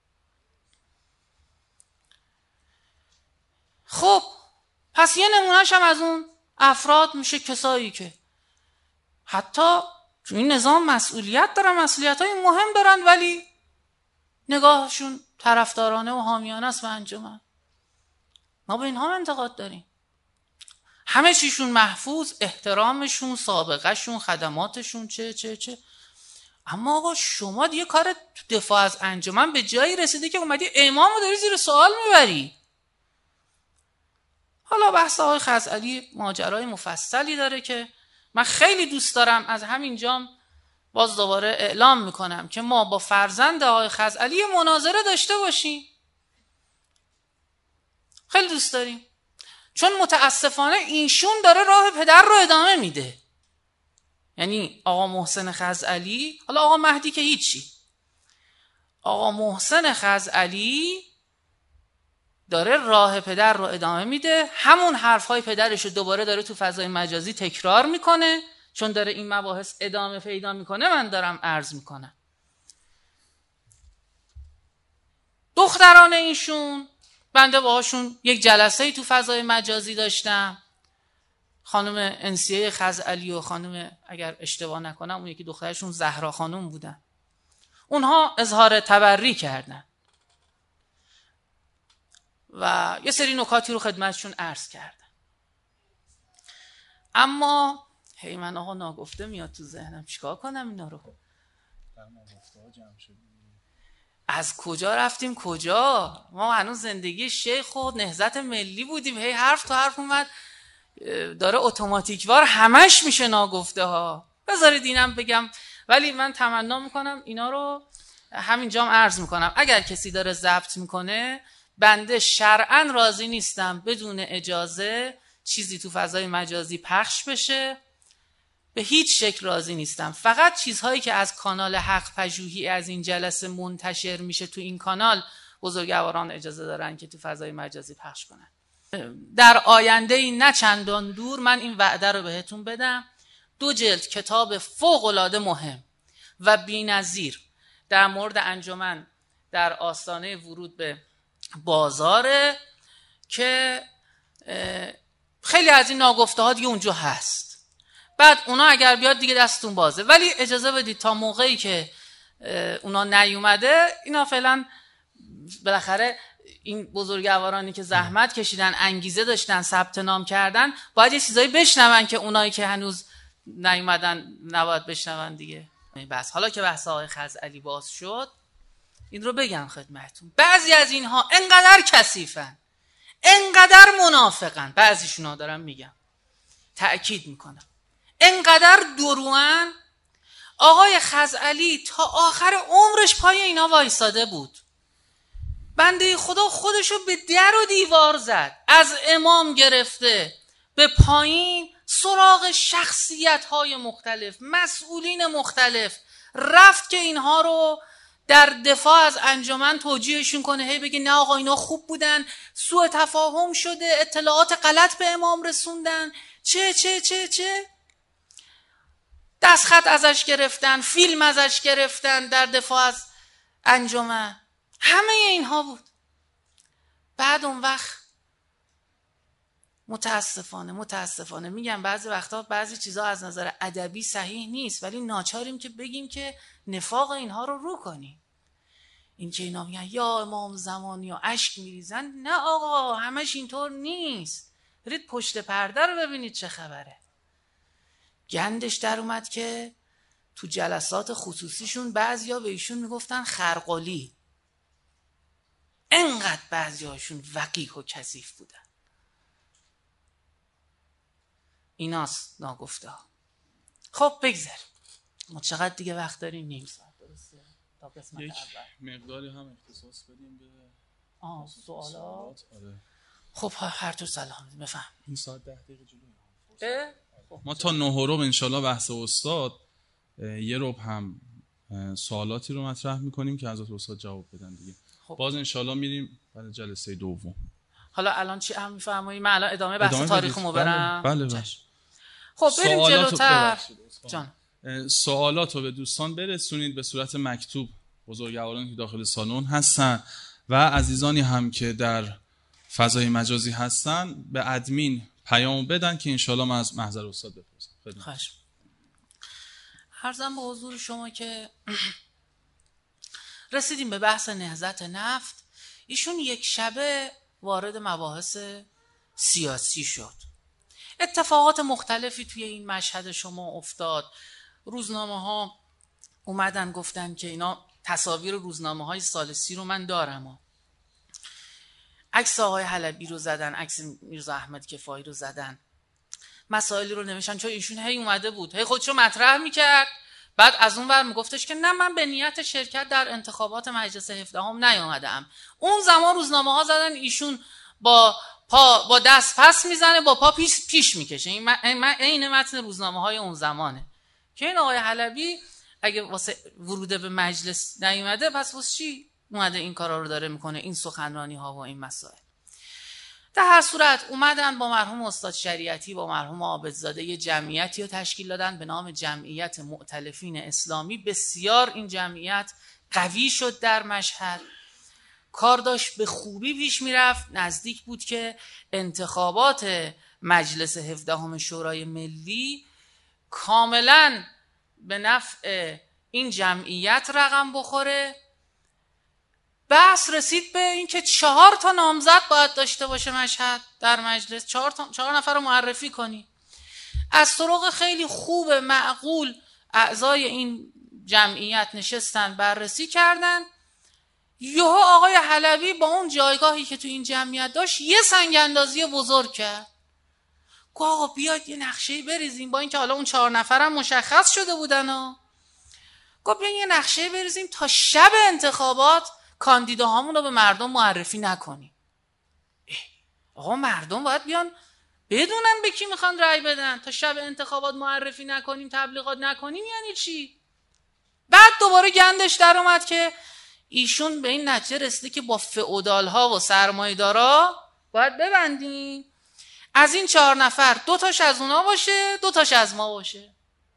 خب پس یه نمونهش هم از اون افراد میشه کسایی که حتی تو این نظام مسئولیت دارن، مسئولیت های مهم دارن، ولی نگاهشون طرفدارانه و حامیانه است به انجمن. ما به اینها انتقاد داریم. همه چیشون محفوظ، احترامشون، سابقهشون، خدماتشون چه چه چه اما آقا شما دیگه کار دفاع از انجمن به جایی رسیده که اومدی امامو داری زیر سوال میبری. حالا بحث آقای خزعلی ماجرای مفصلی داره که من خیلی دوست دارم از همینجام باز دوباره اعلام میکنم که ما با فرزند آقای خزعلی مناظره داشته باشیم. خیلی دوست داریم، چون متاسفانه ایشون داره راه پدر رو ادامه میده. یعنی آقا محسن خزعلی، حالا آقا مهدی که هیچی، آقا محسن خزعلی داره راه پدر رو ادامه میده، همون حرفهای پدرش رو دوباره داره تو فضای مجازی تکرار میکنه، چون داره این مباحث ادامه پیدا میکنه. من دارم عرض میکنم دختران ایشون، بنده باهاشون یک جلسه تو فضای مجازی داشتم، خانم انسیه خزعلی و خانم اگر اشتباه نکنم اون یکی دخترشون زهرا خانم بودن، اونها اظهار تبری کردن و یه سری نکاتی رو خدمتشون عرض کردن. اما هی من آقا ناگفته میاد تو ذهنم، چیکار کنم اینا رو؟ از کجا رفتیم کجا؟ ما هنوز زندگی شیخ و نهضت ملی بودیم، هی حرف تو حرف اومد، داره اتوماتیکوار همش میشه ناگفته ها. بذارید اینم بگم، ولی من تمنا میکنم اینا رو همینجام عرض میکنم. اگر کسی داره ضبط میکنه، بنده شرعاً راضی نیستم بدون اجازه چیزی تو فضای مجازی پخش بشه، به هیچ شکل راضی نیستم. فقط چیزهایی که از کانال حق پژوهی از این جلسه منتشر میشه تو این کانال بزرگواران اجازه دارن که تو فضای مجازی پخش کنن. در آینده ای نه چندان دور من این وعده رو بهتون بدم، دو جلد کتاب فوق العاده مهم و بی‌نظیر در مورد انجمن در آستانه ورود به بازاره که خیلی از این ناگفته ها دیگه اونجا هست. بعد اونا اگر بیاد دیگه دستتون بازه، ولی اجازه بدید تا موقعی که اونا نیومده، اینا فعلا بالاخره این بزرگوارانی که زحمت کشیدن، انگیزه داشتن، ثبت نام کردن، باید یه چیزایی بشنون که اونایی که هنوز نیومدن نباید بشنون دیگه. بس حالا که بحث آقای خزعلی باز شد، این رو بگم خدمتتون، بعضی از اینها انقدر کثیفن، انقدر منافقن، بعضیشون ها دارم میگم، تأکید میکنم، انقدر دروان. آقای خزعلی تا آخر عمرش پای اینا وایساده بود. بنده خدا خودشو به در و دیوار زد، از امام گرفته به پایین سراغ شخصیت های مختلف، مسئولین مختلف، رفت که اینها رو در دفاع از انجمن توجیهشون کنه، هی بگه نه آقا اینا خوب بودن، سوء تفاهم شده، اطلاعات غلط به امام رسوندن، چه چه چه چه دستخط ازش گرفتن، فیلم ازش گرفتن در دفاع از انجمن، همه اینها بود. بعد اون وقت متاسفانه متاسفانه میگم بعضی وقتا بعضی چیزها از نظر ادبی صحیح نیست، ولی ناچاریم که بگیم که نفاق اینها رو رو کنیم. این که اینا میگن یا امام زمان یا اشک میریزن، نه آقا همش اینطور نیست. برید پشت پرده رو ببینید چه خبره. گندش در اومد که تو جلسات خصوصیشون بعضیا به ایشون میگفتن خرقلی، انقدر بعضیاشون وقیح و کثیف بودن. ایناست ناگفته ها. خب بگذاریم، ما چقدر دیگه وقت داریم؟ نیم ساعت درسته تا قسمت یک اول. مقداری هم اختصاص بدیم به آه سوالات. سوالات. آره. خب هر تو سلام بفهم. این ساعت ده دقیقه جلوی خب. ما تا نه و ربع انشالله بحث استاد یه ربع هم سوالاتی رو مطرح میکنیم که حضرت استاد جواب بدن دیگه. خب. باز انشالله میریم برای جلسه دوم. حالا الان چی هم میفرمایید؟ من الان ادامه بحث تاریخمو برم. بله بله. خب بریم جلوتر. جان سوالات رو به دوستان برسونید به صورت مکتوب، بزرگوارانی که داخل سالن هستن و عزیزانی هم که در فضای مجازی هستن به ادمین پیام بدن که انشالله من از محضر استاد بپرسم. خواهش. عرضم به حضور شما که رسیدیم به بحث نهضت نفت. ایشون یک شبه وارد مباحث سیاسی شد. اتفاقات مختلفی توی این مشهد شما افتاد. روزنامه ها اومدن گفتن که اینا تصاویر روزنامه های ثالثی رو من دارم، عکس آقای حلبی رو زدن، عکس میرزا احمد کفایی رو زدن، مسائلی رو نوشتن، چون ایشون هی اومده بود هی خودشو مطرح میکرد، بعد از اون ور میگفتش که نه من به نیت شرکت در انتخابات مجلس هفدهم نیامدم. اون زمان روزنامه ها زدن ایشون با پا با دست پس میزنه، با پا پیش پیش میکشه. این عین متن روزنامه های اون زمانه که این آقای حلبی اگه واسه ورود به مجلس نیومده پس واسه چی اومده این کارا رو داره میکنه، این سخنرانی ها و این مسائل. در هر صورت اومدن با مرحوم استاد شریعتی، با مرحوم عابدزاده یه جمعیتی رو تشکیل دادن به نام جمعیت مؤتلفین اسلامی. بسیار این جمعیت قوی شد در مشهد، کار داشت به خوبی پیش میرفت. نزدیک بود که انتخابات مجلس هفدهم شورای ملی کاملا به نفع این جمعیت رقم بخوره. بحث رسید به این که چهار تا نامزد باید داشته باشه مشهد در مجلس، چهار, تا، چهار نفر رو معرفی کنی. از طرق خیلی خوب معقول اعضای این جمعیت نشستن بررسی کردن. یهو آقای حلبی با اون جایگاهی که تو این جمعیت داشت یه سنگ اندازی بزرگ کرد. گفت آقا بیاید یه نقشه‌ای بریزیم، با اینکه حالا اون چهار نفرم مشخص شده بودن ها. گفت بیاید یه نقشه‌ای بریزیم تا شب انتخابات کاندیداهامون رو به مردم معرفی نکنیم. آقا مردم باید بیان بدونن به کی میخوان رأی بدن، تا شب انتخابات معرفی نکنیم، تبلیغات نکنیم یعنی چی؟ بعد دوباره گندش در اومد که ایشون به این نتیجه رسیده که با فئودال ها و سرمایه‌دارا باید ببندیم، از این چهار نفر دو تاش از اونا باشه، دو تاش از ما باشه.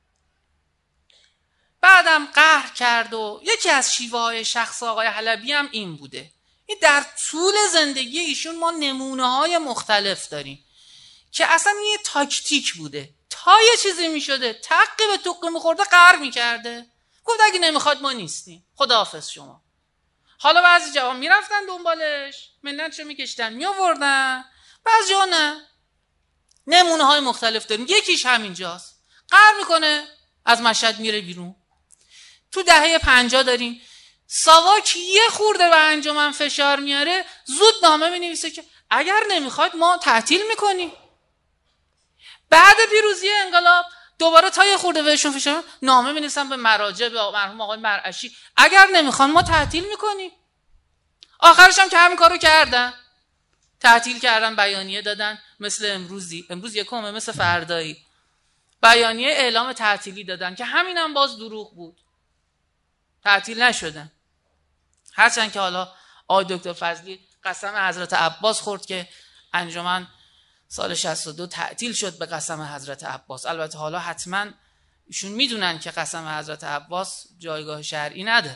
بعدم قهر کرد و یکی از شیوه های شخص آقای حلبی هم این بوده. این در طول زندگی ایشون ما نمونه های مختلف داریم که اصلا یه تاکتیک بوده، تا یه چیزی می شده تقی به توقی می خورده قهر می کرده، گفت اگه نمیخواد ما نیستیم، خداحافظ شما. حالا بعضی جوان می رفتن دنبالش، منتشو می کشتن می آوردن، بعضی جا نه. نمونه های مختلف داریم. یکیش همینجاست، قهر میکنه، از مشهد میره بیرون. تو دهه پنجاه داریم ساواک یه خورده به انجمن فشار میاره، زود نامه مینویسه که اگر نمیخواید ما تعطیل میکنیم. بعد پیروزی انقلاب دوباره تا یه خورده بهشون فشار، نامه مینویسن به مراجع، به مرحوم آقای مرعشی، اگر نمیخوان ما تعطیل میکنیم. آخرش هم که همین کارو کردن، تعطیل کردن، بیانیه دادن، مثل امروزی، امروز یکمه مثل فردایی، بیانیه اعلام تعطیلی دادن که همین هم باز دروغ بود، تعطیل نشدن. هرچند که حالا آقای دکتر فضلی قسم حضرت عباس خورد که انجمن سال شصت و دو تعطیل شد به قسم حضرت عباس. البته حالا حتما ایشون میدونن که قسم حضرت عباس جایگاه شرعی نداره.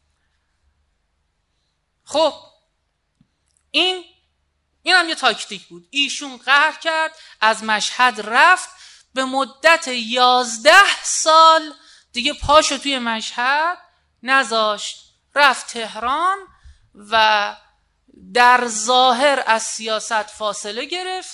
خب این این هم یه تاکتیک بود. ایشون قهر کرد، از مشهد رفت، به مدت یازده سال دیگه پاشو توی مشهد نذاشت، رفت تهران و در ظاهر از سیاست فاصله گرفت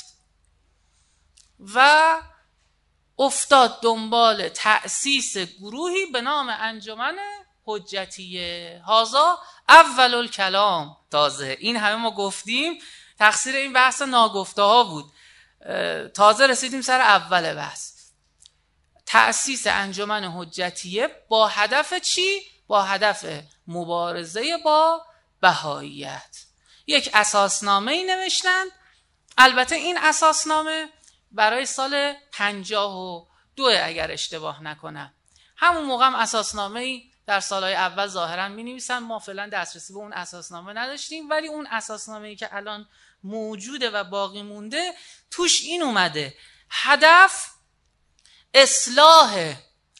و افتاد دنبال تأسیس گروهی به نام انجمن حجتیه. هازا اول الکلام. تازه این همه ما گفتیم، تقصیر این بحث ناگفته ها بود، تازه رسیدیم سر اول بحث. تأسیس انجمن حجتیه با هدف چی؟ با هدف مبارزه با بهاییت. یک اساسنامه ای نوشتند. البته این اساسنامه برای سال پنجاه و دو اگر اشتباه نکنم. همون موقع هم اساسنامه ای در سالهای اول ظاهرا می نویسن. ما فعلا دسترسی به اون اساسنامه نداشتیم، ولی اون اساسنامه ای که الان موجوده و باقی مونده توش این اومده: هدف اصلاح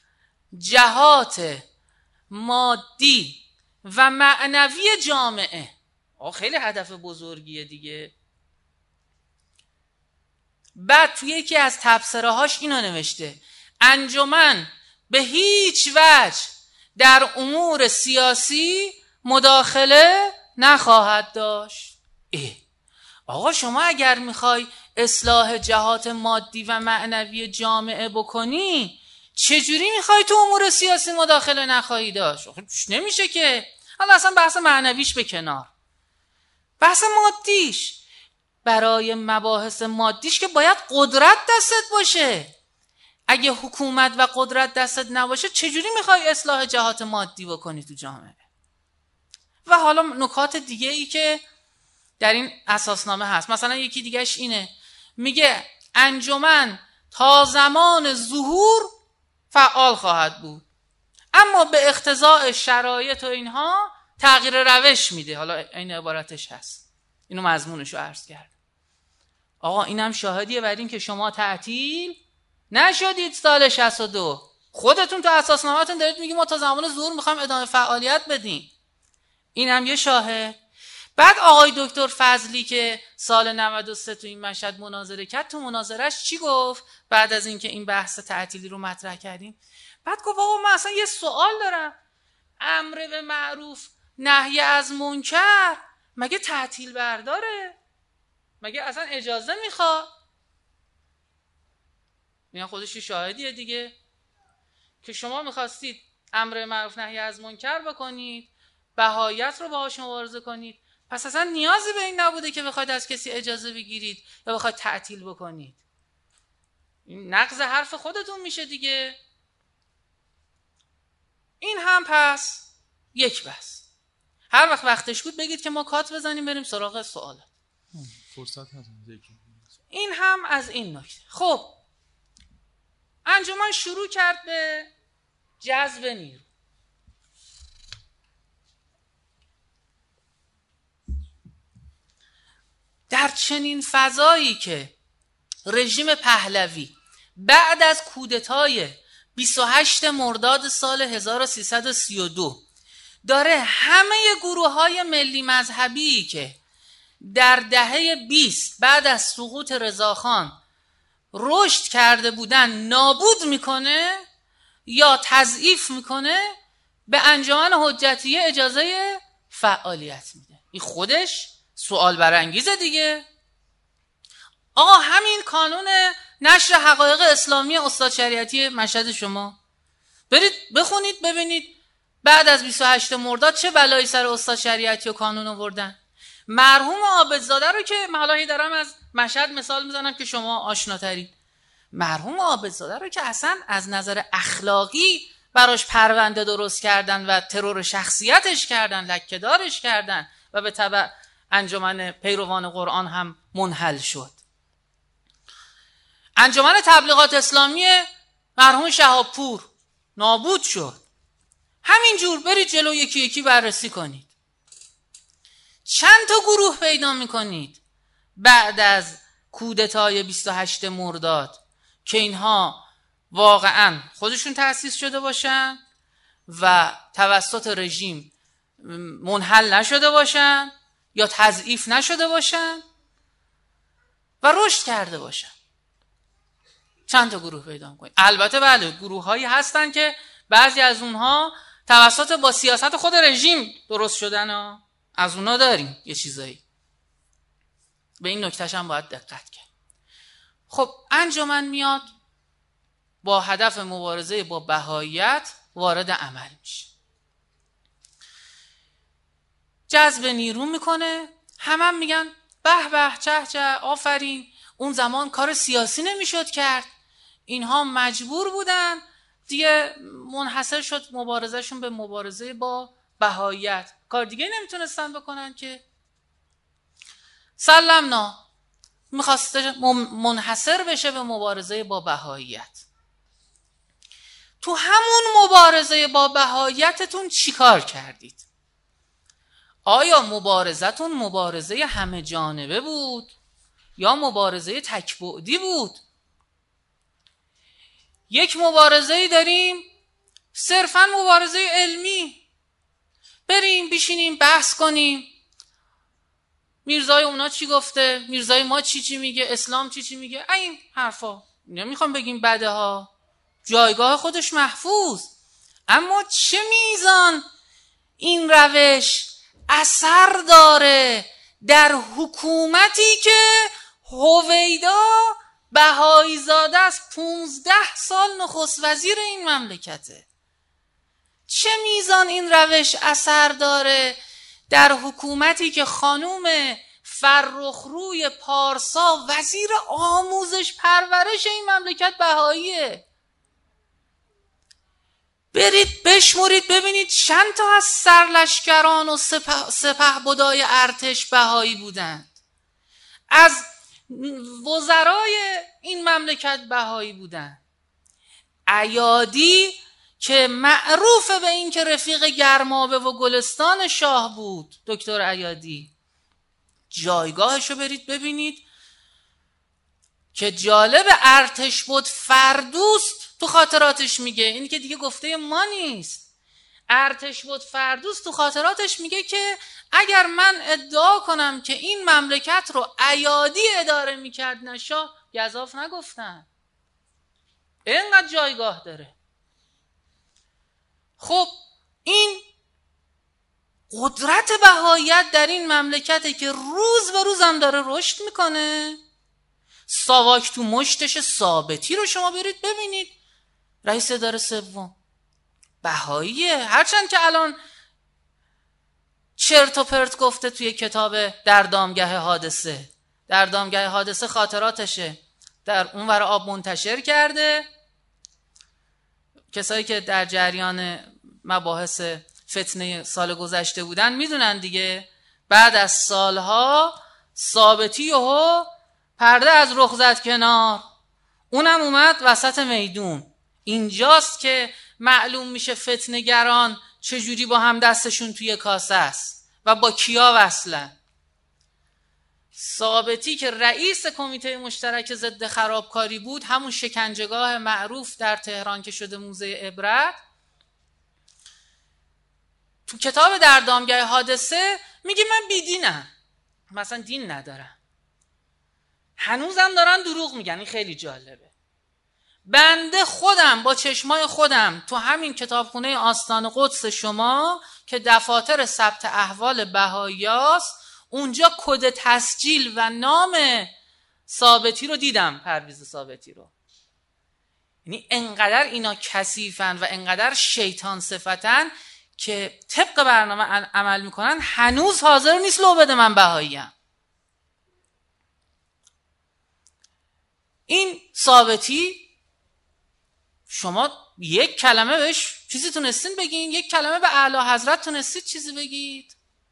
جهات مادی و معنوی جامعه. آه خیلی هدف بزرگیه دیگه. بعد توی یکی از تبصره هاش اینو نوشته: انجمن به هیچ وجه در امور سیاسی مداخله نخواهد داشت. اه. آقا شما اگر میخوای اصلاح جهات مادی و معنوی جامعه بکنی، چجوری میخوای تو امور سیاسی مداخله نخواهی داشت؟ نمیشه که. حالا اصلا بحث معنویش به کنار، بحث مادیش، برای مباحث مادیش که باید قدرت دستت باشه. اگه حکومت و قدرت دستت نباشه چجوری میخوای اصلاح جهات مادی بکنی تو جامعه؟ و حالا نکات دیگه ای که در این اساسنامه هست، مثلا یکی دیگهش اینه، میگه انجمن تا زمان ظهور فعال خواهد بود، اما به اقتضاء شرایط و اینها تغییر روش میده. حالا این عبارتش هست، اینو مضمونشو عرض کرد. آقا اینم شاهدیه بر این که شما تعطیل نشدید سال شصت و دو. خودتون تو اساسنامه‌تون دارید میگید ما تا زمان ظهور میخوایم ادامه فعالیت بدیم. اینم یه شاهد. بعد آقای دکتر فضلی که سال نود و سه تو این مشهد مناظره کرد، تو مناظرش چی گفت بعد از اینکه این بحث تعطیلی رو مطرح کردیم؟ بعد گفت آقا من اصلا یه سوال دارم، امر به معروف نهی از منکر مگه تعطیل برداره؟ مگه اصلا اجازه میخواد؟ میگن خودش شاهدیه دیگه که شما میخواستید امر به معروف نهی از منکر بکنید، بهاییت رو باهاش مبارزه کنید، پس اصلا نیازی به این نبوده که بخواید از کسی اجازه بگیرید یا بخواید تعطیل بکنید. این نقض حرف خودتون میشه دیگه. این هم پس یک بس. هر وقت وقتش بود بگید که ما کات بزنیم بریم سراغ سوالات. فرصت هست. این هم از این نکته. خب انجمن شروع کرد به جذب نیرو. در چنین فضایی که رژیم پهلوی بعد از کودتای بیست و هشتم مرداد سال هزار و سیصد و سی و دو داره همه گروه های ملی مذهبی که در دهه بیست بعد از سقوط رضاخان رشد کرده بودن نابود میکنه یا تضعیف میکنه، به انجمن حجتیه اجازه فعالیت میده. این خودش سوال برانگیزه دیگه. آقا همین کانون نشر حقایق اسلامی استاد شریعتی مشهد شما. برید بخونید ببینید بعد از بیست و هشتم مرداد چه بلایی سر استاد شریعتی و کانون آوردن. مرحوم عابدزاده رو که حالا دارم از مشهد مثال میزنم که شما آشناترید. مرحوم عابدزاده رو که اصلا از نظر اخلاقی براش پرونده درست کردن و ترور شخصیتش کردن، لکه‌دارش کردن و به تبع انجمن پیروان قرآن هم منحل شد. انجمن تبلیغات اسلامی مرحوم شهابپور نابود شد. همینجور برید جلو یکی یکی بررسی کنید. چند تا گروه پیدا میکنید بعد از کودتای بیست و هشتم مرداد که اینها واقعا خودشون تأسیس شده باشن و توسط رژیم منحل نشده باشن یا تضعیف نشده باشن و رشد کرده باشن. چند تا گروه پیدا میکنید. البته بله گروه هایی هستن که بعضی از اونها توسط با سیاست خود رژیم درست شدن ها. از اونها داریم یه چیزایی. به این نکتهش هم باید دقت کرد. خب انجمن میاد با هدف مبارزه با بهاییت وارد عمل میشه، جذب نیرو میکنه. همه هم میگن به به چه چه آفرین، اون زمان کار سیاسی نمیشد کرد، اینها مجبور بودن دیگه، منحصر شد مبارزهشون به مبارزه با بهاییت، کار دیگه نمیتونستن بکنن که سلمنا میخواسته منحصر بشه به مبارزه با بهاییت. تو همون مبارزه با بهاییتتون چی کار کردید؟ آیا مبارزتون مبارزه همه جانبه بود یا مبارزه تکبعدی بود؟ یک مبارزه داریم صرفاً مبارزه علمی، بریم بشینیم بحث کنیم میرزای اونا چی گفته، میرزای ما چی چی میگه، اسلام چی چی میگه، این حرفا نمیخوام بگیم بده ها، جایگاه خودش محفوظ. اما چه میزان این روش اثر داره در حکومتی که هویدا بهایی زاده از پونزده سال نخست وزیر این مملکته. چه میزان این روش اثر داره در حکومتی که خانوم فرخروی پارسا وزیر آموزش پرورش این مملکت بهاییه. برید بشمورید ببینید چند تا از سرلشکران و سپه, سپه بدای ارتش بهایی بودند، از وزرای این مملکت بهایی بودند. ایادی که معروفه به این که رفیق گرمابه و گلستان شاه بود، دکتر ایادی، جایگاهشو برید ببینید که جالب. ارتش بود فردوست تو خاطراتش میگه، اینی که دیگه گفته ما نیست، ارتش بود فردوست تو خاطراتش میگه که اگر من ادعا کنم که این مملکت رو ایادی اداره میکرد نشا، گزاف نگفتن، اینقدر جایگاه داره. خب این قدرت بهاییت در این مملکته که روز به روز هم داره رشد میکنه. ساواک تو مشتش ثابتی رو شما برید ببینید، رئیس اداره سوم بهاییه، هرچند که الان چرت و پرت گفته توی کتاب در دامگه حادثه. در دامگه حادثه خاطراتشه در اون ور آب منتشر کرده. کسایی که در جریان مباحث فتنه سال گذشته بودن میدونن دیگه، بعد از سالها ثابتی و پرده از رخ زد کنار، اونم اومد وسط میدون. اینجاست که معلوم میشه فتنه‌گران چجوری با هم دستشون توی کاسه است و با کیا وصلن. ثابتی که رئیس کمیته مشترک ضد خرابکاری بود، همون شکنجهگاه معروف در تهران که شده موزه عبرت، تو کتاب در دامگه حادثه میگه من بیدینم، مثلا دین ندارم، هنوزم دارن دروغ میگن. این خیلی جالبه. بنده خودم با چشمای خودم تو همین کتابخونه آستان قدس شما که دفاتر ثبت احوال بهاییاست، اونجا کد تسجیل و نام ثابتی رو دیدم، پرویز ثابتی رو. یعنی انقدر اینا کثیفن و انقدر شیطان صفتن که طبق برنامه عمل میکنن، هنوز حاضر نیست لو بده من بهاییم. این ثابتی شما یک کلمه بهش چیزی تونستین بگین؟ یک کلمه به اعلی حضرت تونستید چیزی بگید؟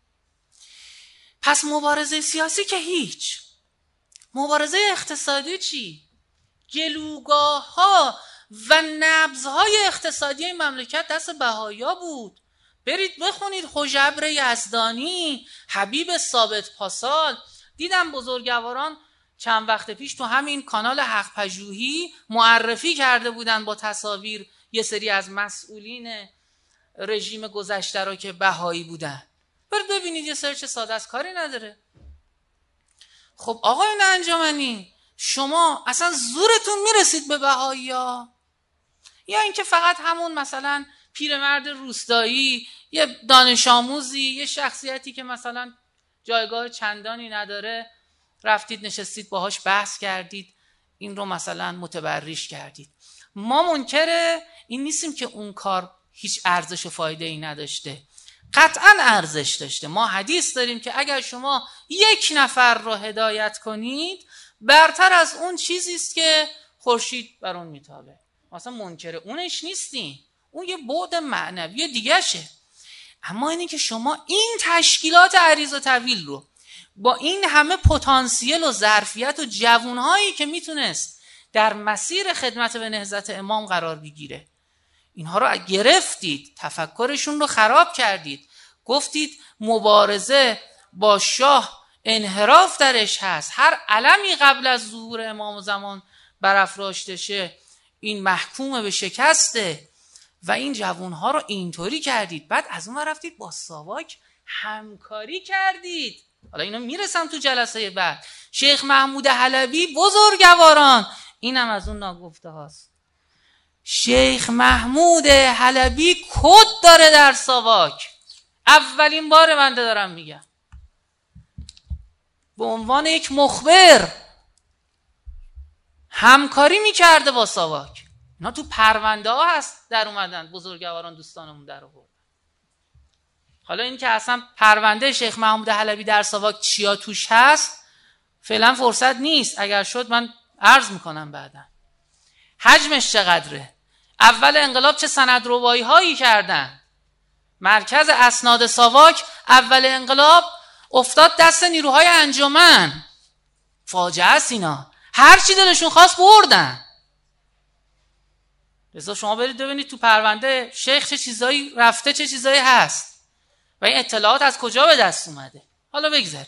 پس مبارزه سیاسی که هیچ. مبارزه اقتصادی چی؟ گلوگاه ها و نبضهای اقتصادی مملکت دست بهایا بود. برید بخونید حجبر یزدانی، حبیب ثابت پاسال. دیدم بزرگواران چند وقت پیش تو همین کانال حق پژوهی معرفی کرده بودن با تصاویر یه سری از مسئولین رژیم گذشته رو که بهایی بودن. برید ببینید، یه سرچ ساده است، کاری نداره. خب آقایون انجمنی، شما اصلا زورتون میرسید به بهایی‌ها؟ یا اینکه فقط همون مثلا پیرمرد روستایی، یه دانش آموزی، یه شخصیتی که مثلا جایگاه چندانی نداره، رفتید نشستید باهاش بحث کردید، این رو مثلا متبریش کردید؟ ما منکر این نیستیم که اون کار هیچ ارزش و فایده ای نداشته، قطعا ارزش داشته. ما حدیث داریم که اگر شما یک نفر رو هدایت کنید برتر از اون چیزی است که خورشید بر اون میتابه. مثلا منکر اونش نیستیم، اون یه بعد معنوی دیگه شه. اما اینی که شما این تشکیلات عریض و طویل رو با این همه پتانسیل و ظرفیت و جوانهایی که میتونست در مسیر خدمت به نهضت امام قرار بگیره، اینها رو گرفتید، تفکرشون رو خراب کردید، گفتید مبارزه با شاه انحراف درش هست، هر علمی قبل از ظهور امام زمان برافراشته شه این محکوم به شکسته و این جوانها رو اینطوری کردید. بعد از اون رفتید با ساواک همکاری کردید. حالا اینو میرسم تو جلسه بعد. شیخ محمود حلبی بزرگواران، اینم از اون ناگفته هاست. شیخ محمود حلبی کد داره در ساواک، اولین بار بنده دارم میگم، به عنوان یک مخبر همکاری میکرده با ساواک. اینا تو پرونده ها هست در اومدن، بزرگواران دوستانمون در آوردن. حالا این که اصلا پرونده شیخ محمود حلبی در ساواک چیا توش هست فعلا فرصت نیست، اگر شد من عرض میکنم بعدا. حجمش چقدره؟ اول انقلاب چه سندربایی هایی کردن. مرکز اسناد ساواک اول انقلاب افتاد دست نیروهای انجمن. فاجعه است اینا، هر چی دلشون خواست بردن. لذا شما برید ببینید تو پرونده شیخ چه چیزایی رفته، چه چیزایی هست و این اطلاعات از کجا به دست اومده. حالا بگذار.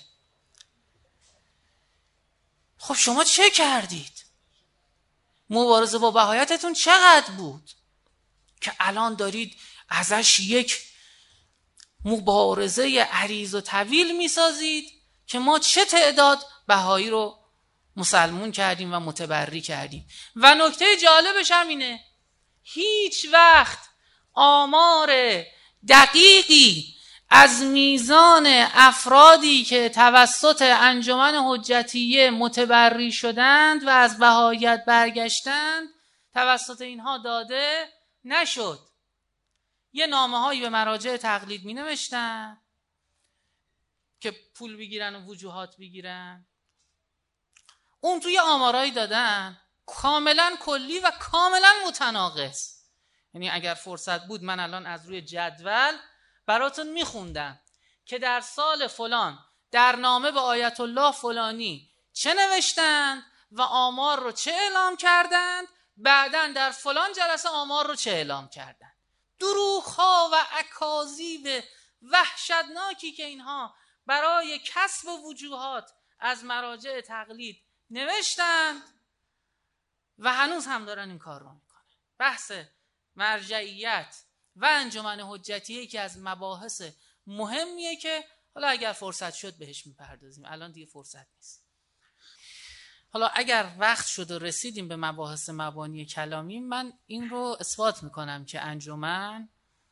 خب شما چه کردید؟ مبارزه با بهایتتون چقدر بود که الان دارید ازش یک مبارزه عریض و طویل میسازید که ما چه تعداد بهایی رو مسلمون کردیم و متبری کردیم. و نکته جالبش هم اینه، هیچ وقت آمار دقیقی از میزان افرادی که توسط انجمن حجتیه متبری شدند و از بهاییت برگشتند توسط اینها داده نشد. یه نامه هایی به مراجع تقلید می نوشتن که پول بگیرن و وجوهات بگیرن، اون توی آمارایی دادن کاملا کلی و کاملا متناقض. یعنی اگر فرصت بود من الان از روی جدول براتون میخوندم که در سال فلان در نامه به آیت الله فلانی چه نوشتند و آمار رو چه اعلام کردند، بعدن در فلان جلسه آمار رو چه اعلام کردند. دروغ‌ها و اکاذیب وحشتناکی که اینها برای کسب وجوهات از مراجع تقلید نوشتند و هنوز هم دارن این کار رو میکنن. بحث مرجعیت و انجمن حجتیه که از مباحث مهمیه که حالا اگر فرصت شد بهش میپردازیم، الان دیگه فرصت نیست. حالا اگر وقت شد و رسیدیم به مباحث مبانی کلامی، من این رو اثبات میکنم که انجمن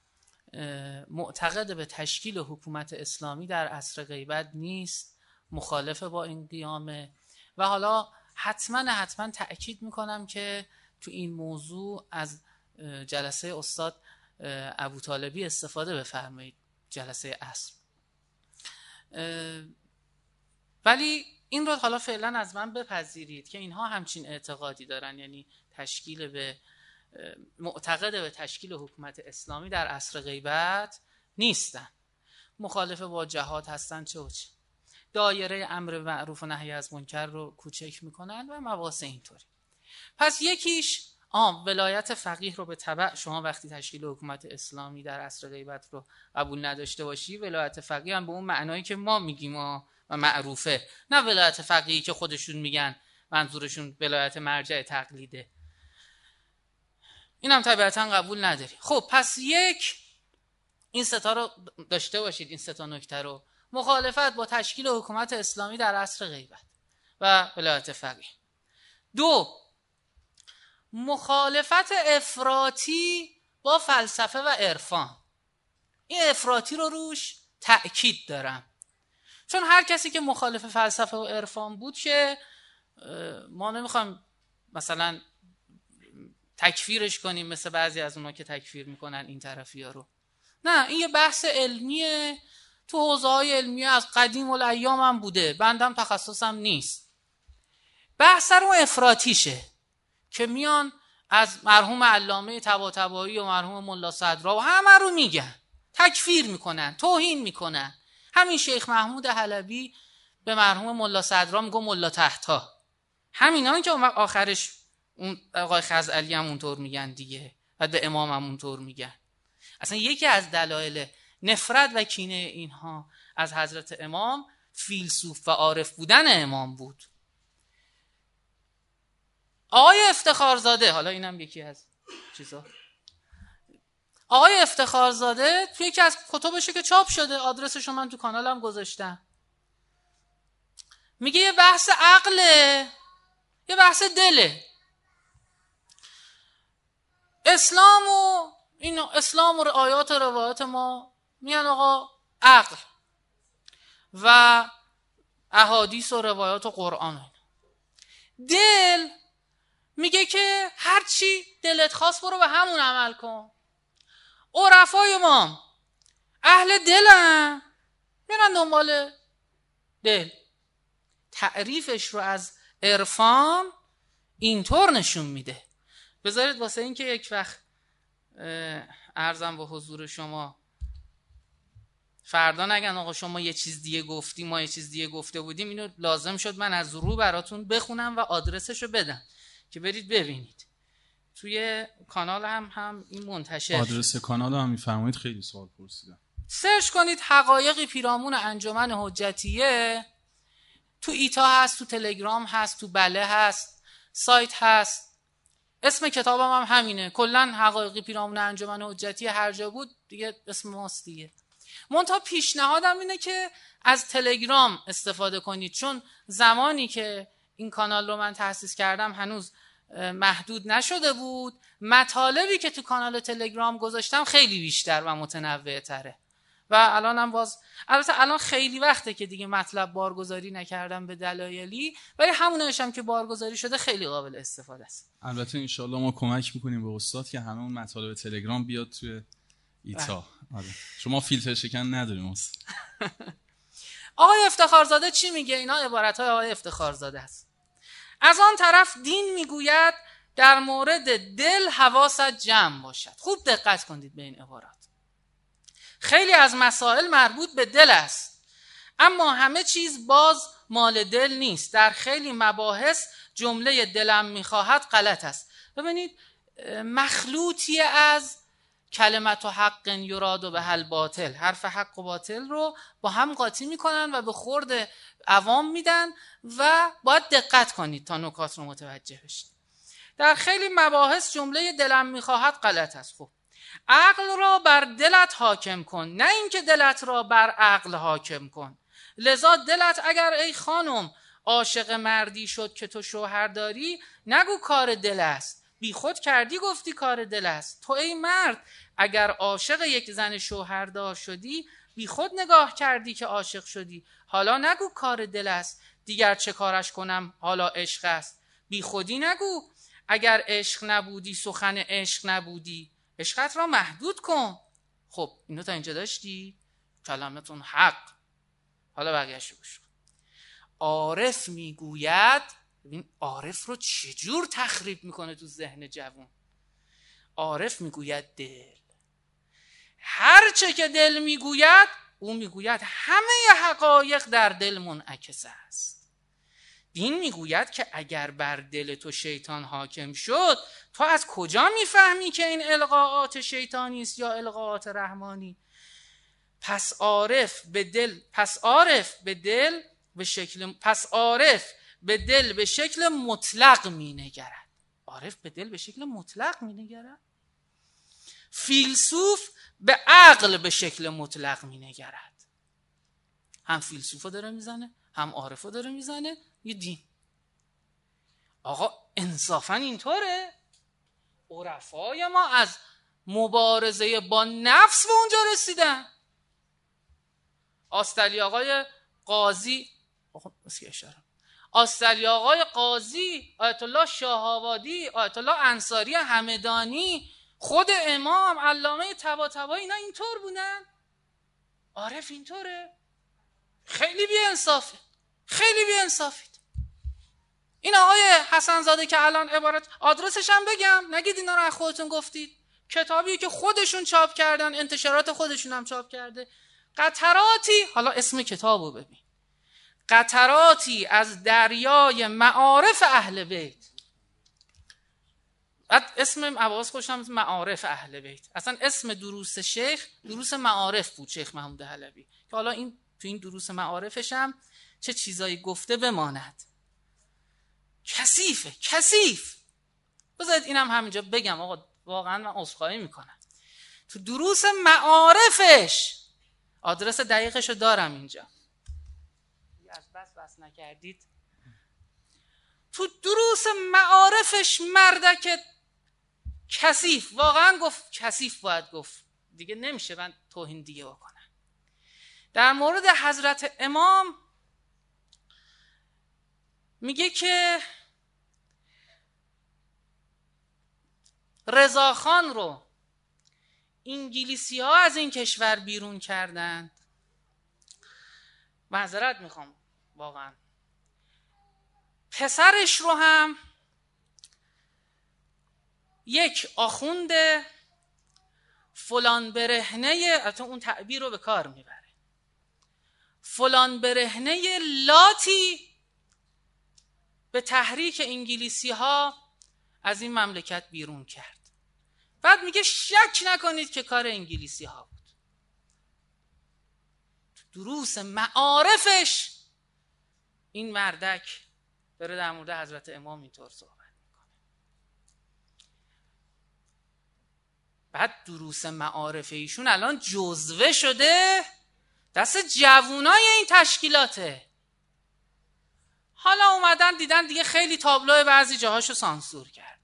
معتقد به تشکیل حکومت اسلامی در عصر غیبت نیست، مخالف با این قیامه و حالا حتما حتما تأکید میکنم که تو این موضوع از جلسه استاد ابوطالبی استفاده بفرمایید، جلسه عصر. ولی این رو حالا فعلا از من بپذیرید که اینها همچین اعتقادی دارن، یعنی تشکیل به معتقد به تشکیل حکومت اسلامی در عصر غیبت نیستن، مخالف با جهاد هستن، چه و چه، دایره امر معروف و نهی از منکر رو کوچک میکنن و مباحث اینطوری. پس یکیش آم ولایت فقیه رو به تبع شما وقتی تشکیل حکومت اسلامی در عصر غیبت رو قبول نداشته باشی، ولایت فقیه هم به اون معنایی که ما میگیم و معروفه، نه ولایت فقیهی که خودشون میگن منظورشون ولایت مرجع تقلیده، این هم طبیعتا قبول نداری. خب پس یک، این ستا رو داشته باشید، این ستا نکته رو، مخالفت با تشکیل حکومت اسلامی در عصر غیبت و ولایت فقیه. دو، مخالفت افراطی با فلسفه و عرفان. این افراطی رو روش تأکید دارم، چون هر کسی که مخالف فلسفه و عرفان بود که ما نمیخوایم مثلا تکفیرش کنیم مثل بعضی از اونا که تکفیر میکنن این طرفی ها رو. نه، این یه بحث علمیه، تو حوزه های علمیه از قدیم الایام هم بوده، بندم تخصصم نیست. بحث رو افراطیشه که میان از مرحوم علامه طباطبایی و مرحوم ملا صدرا و همه رو میگن، تکفیر میکنن، توهین میکنن. همین شیخ محمود حلبی به مرحوم ملا صدرا میگه ملا تحتا، همینان که آخرش اون آقای خزعلی هم اونطور میگن دیگه و به امام هم اونطور میگن. اصلا یکی از دلایل نفرت و کینه اینها از حضرت امام فیلسوف و عارف بودن امام بود. آقای افتخارزاده، حالا اینم یکی از چیزا، آقای افتخارزاده توی یکی از کتابشه که چاپ شده، آدرسشو من تو کانالم گذاشتم، میگه یه بحث عقله، یه بحث دله. اسلام و این اسلام و آیات و روایات ما میان آقا عقل و احادیث و روایات و قرآن. دل میگه که هر چی دلت خواست برو به همون عمل کن. عرفای ما اهل دلن، میرن دنبال دل. تعریفش رو از عرفان اینطور نشون میده. بذارید واسه این که یک وقت عرضم به حضور شما فردا نگن آقا شما یه چیز دیگه گفتی ما یه چیز دیگه گفته بودیم، اینو لازم شد من از رو براتون بخونم و آدرسشو بدم که برید ببینید. توی کانال هم هم این منتشر. آدرس کانال هم میفرمایید، خیلی سوال پرسیدم. سرچ کنید حقایق پیرامون انجمن حجتیه، تو ایتا هست، تو تلگرام هست، تو بله هست، سایت هست. اسم کتابم هم همینه، کلا حقایق پیرامون انجمن حجتیه، هر جا بود دیگه اسم ماست دیگه. منتها پیشنهادم اینه که از تلگرام استفاده کنید، چون زمانی که این کانال رو من تأسیس کردم هنوز محدود نشده بود. مطالبی که تو کانال تلگرام گذاشتم خیلی بیشتر و متنوع تره و الان هم باز، البته الان خیلی وقته که دیگه مطلب بارگذاری نکردم به دلایلی، ولی همونش هم که بارگذاری شده خیلی قابل استفاده است. البته انشالله ما کمک میکنیم به استاد که همه اون مطالب تلگرام بیاد توی ایتا. آره. شما فیلتر شکن نداریم استاد. آقای افتخارزاده چی میگه؟ اینا عبارت‌های آقای افتخارزاده است. از آن طرف دین میگوید در مورد دل حواست جمع باشد. خوب دقت کنید به این عبارات. خیلی از مسائل مربوط به دل است، اما همه چیز باز مال دل نیست. در خیلی مباحث جمله دلم میخواهد غلط است. ببینید مخلوطی از کلمت و حق یراد و به حل باطل، حرف حق و باطل رو با هم قاطی میکنن و به خورد عوام میدن و باید دقت کنید تا نکات رو متوجه بشید. در خیلی مباحث جمله دلم میخواهد غلط است. خب عقل را بر دلت حاکم کن، نه اینکه دلت را بر عقل حاکم کن. لذا دلت اگر ای خانم عاشق مردی شد که تو شوهر داری، نگو کار دل است، بی خود کردی گفتی کار دل است. تو ای مرد اگر عاشق یک زن شوهردار شدی، بی خود نگاه کردی که عاشق شدی، حالا نگو کار دل است. دیگر چه کارش کنم حالا عشق است. بی خودی نگو اگر عشق نبودی، سخن عشق نبودی، عشقت را محدود کن. خب اینو تا اینجا داشتی؟ کلامتون حق. حالا بقیه‌اش رو گوش کن. عارف میگوید، ببین عارف رو چجور تخریب میکنه تو ذهن جوان. عارف میگوید دل، هر چه که دل میگوید او میگوید همه حقایق در دل منعکس است. دین میگوید که اگر بر دل تو شیطان حاکم شد، تو از کجا میفهمی که این القاءات شیطانی است یا القاءات رحمانی؟ پس عارف به دل پس عارف به دل به شکل پس عارف به دل به شکل مطلق مینگرد. عارف به دل به شکل مطلق مینگرد. فیلسوف به عقل به شکل مطلق مینگرد. هم فیلسوفو داره میزنه، هم عارفو داره میزنه، یه دین. آقا انصافا اینطوره؟ عرفای ما از مبارزه با نفس به اونجا رسیدن. آستلی آقای قاضی اشاره آستلی آقای قاضی، آیت الله شاه‌آبادی، آیت الله انصاری همدانی، خود امام علامه طباطبایی، اینا اینطور بودن؟ عارف اینطوره؟ خیلی بی‌انصافه، خیلی بی‌انصافید. این آقای حسن زاده که الان عبارت آدرسش هم بگم، نگید اینا رو از خودتون گفتید. کتابی که خودشون چاپ کردن، انتشارات خودشون هم چاپ کرده. قطراتی، حالا اسم کتابو ببین، قطراتی از دریای معارف اهل بیت. بعد اسم عباس خوشم معارف اهل بیت. اصلا اسم دروس شیخ دروس معارف بود، شیخ محمود حلبی، که حالا این تو این دروس معارفش هم چه چیزایی گفته بماند. کثیفه، کثیف. بذارید اینم همینجا بگم آقا، واقعا من عذرخواهی میکنم. تو دروس معارفش، آدرس دقیقشو دارم اینجا، از بس بس نکردید. تو دروس معارفش مردک کثیف، واقعا گفت کثیف، باید گفت دیگه، نمیشه من توهین دیگه بکنم. در مورد حضرت امام میگه که رضاخان رو انگلیسی ها از این کشور بیرون کردند. معذرت میخوام واقعا. پسرش رو هم یک آخوند فلان برهنه، البته اون تعبیر رو به کار میبره، فلان برهنه لاتی به تحریک انگلیسی ها از این مملکت بیرون کرد. بعد میگه شک نکنید که کار انگلیسی ها بود. دروس معارفش این مردک داره در مورد حضرت امام اینطور صحبت میکنه. بعد دروس معارف ایشون الان جزوه شده دست جوونای این تشکیلاته. حالا اومدن دیدن دیگه خیلی تابلو بعضی جاهاشو سانسور کردن.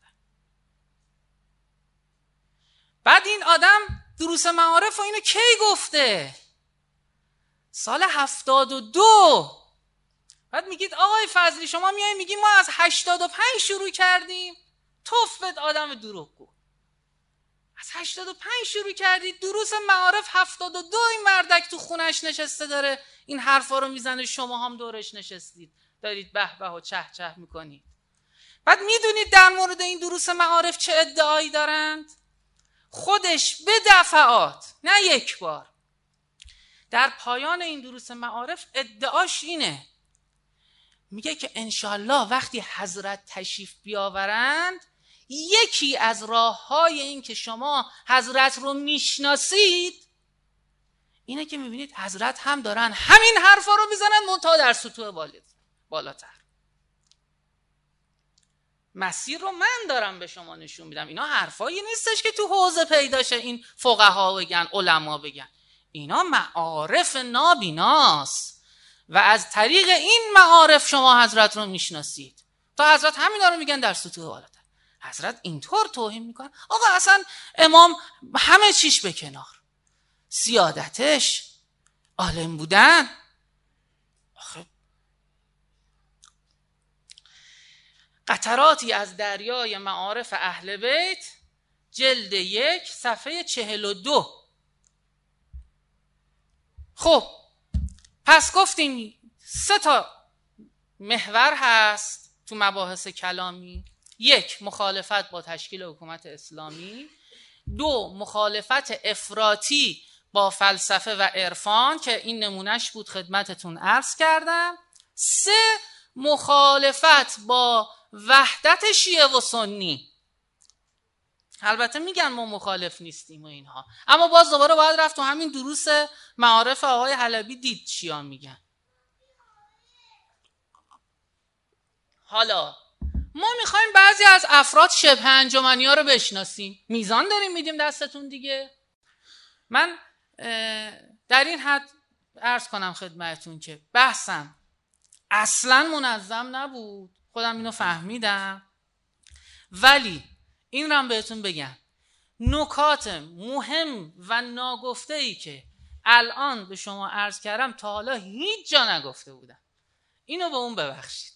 بعد این آدم دروس معارف و اینو کی گفته؟ سال هفتاد و دو. بعد میگید آقای فضلی شما میایین میگی ما از هشتاد و پنج شروع کردیم. توف بد آدم دروغگو. از هشتاد و پنج شروع کردید، دروس معارف هفتاد و دو این مردک تو خونش نشسته داره این حرفا رو میزنه، شما هم دورش نشستید دارید به به و چه چه میکنید. بعد میدونید در مورد این دروس معارف چه ادعایی دارند؟ خودش به دفعات، نه یک بار، در پایان این دروس معارف ادعاش اینه، میگه که انشالله وقتی حضرت تشریف بیاورند، یکی از راههای این که شما حضرت رو میشناسید اینه که میبینید حضرت هم دارن همین حرفا رو میزنن منتها در سطوح بالاتر. مسیر رو من دارم به شما نشون میدم. اینا حرفایی نیستش که تو حوزه پیدا شه این فقها بگن، علما بگن. اینا معارف نابیناست و از طریق این معارف شما حضرت رو میشناسید. تا حضرت همینا رو میگن در سطوح بالاتر. حضرت اینطور توهین میکنن. آقا اصلا امام همه چیش به کنار، سیادتش، عالم بودن، آخه قطراتی از دریای معارف اهل بیت، جلد یک، صفحه چهل و دو. خب پس گفتیم سه تا محور هست تو مباحث کلامی. یک، مخالفت با تشکیل حکومت اسلامی. دو، مخالفت افراطی با فلسفه و عرفان که این نمونهش بود خدمتتون عرض کردم. سه، مخالفت با وحدت شیعه و سنی. البته میگن ما مخالف نیستیم و اینها، اما باز دوباره باید رفت تو همین دروس معارف آقای حلبی دید چیا میگن. حالا ما میخوایم بعضی از افراد شبه انجمنی ها رو بشناسیم. میزان داریم میدیم دستتون دیگه. من در این حد عرض کنم خدمتتون که بحثم اصلا منظم نبود، خودم اینو فهمیدم، ولی این رو هم بهتون بگم، نکات مهم و ناگفته ای که الان به شما عرض کردم تا حالا هیچ جا نگفته بودم. اینو به اون ببخشید.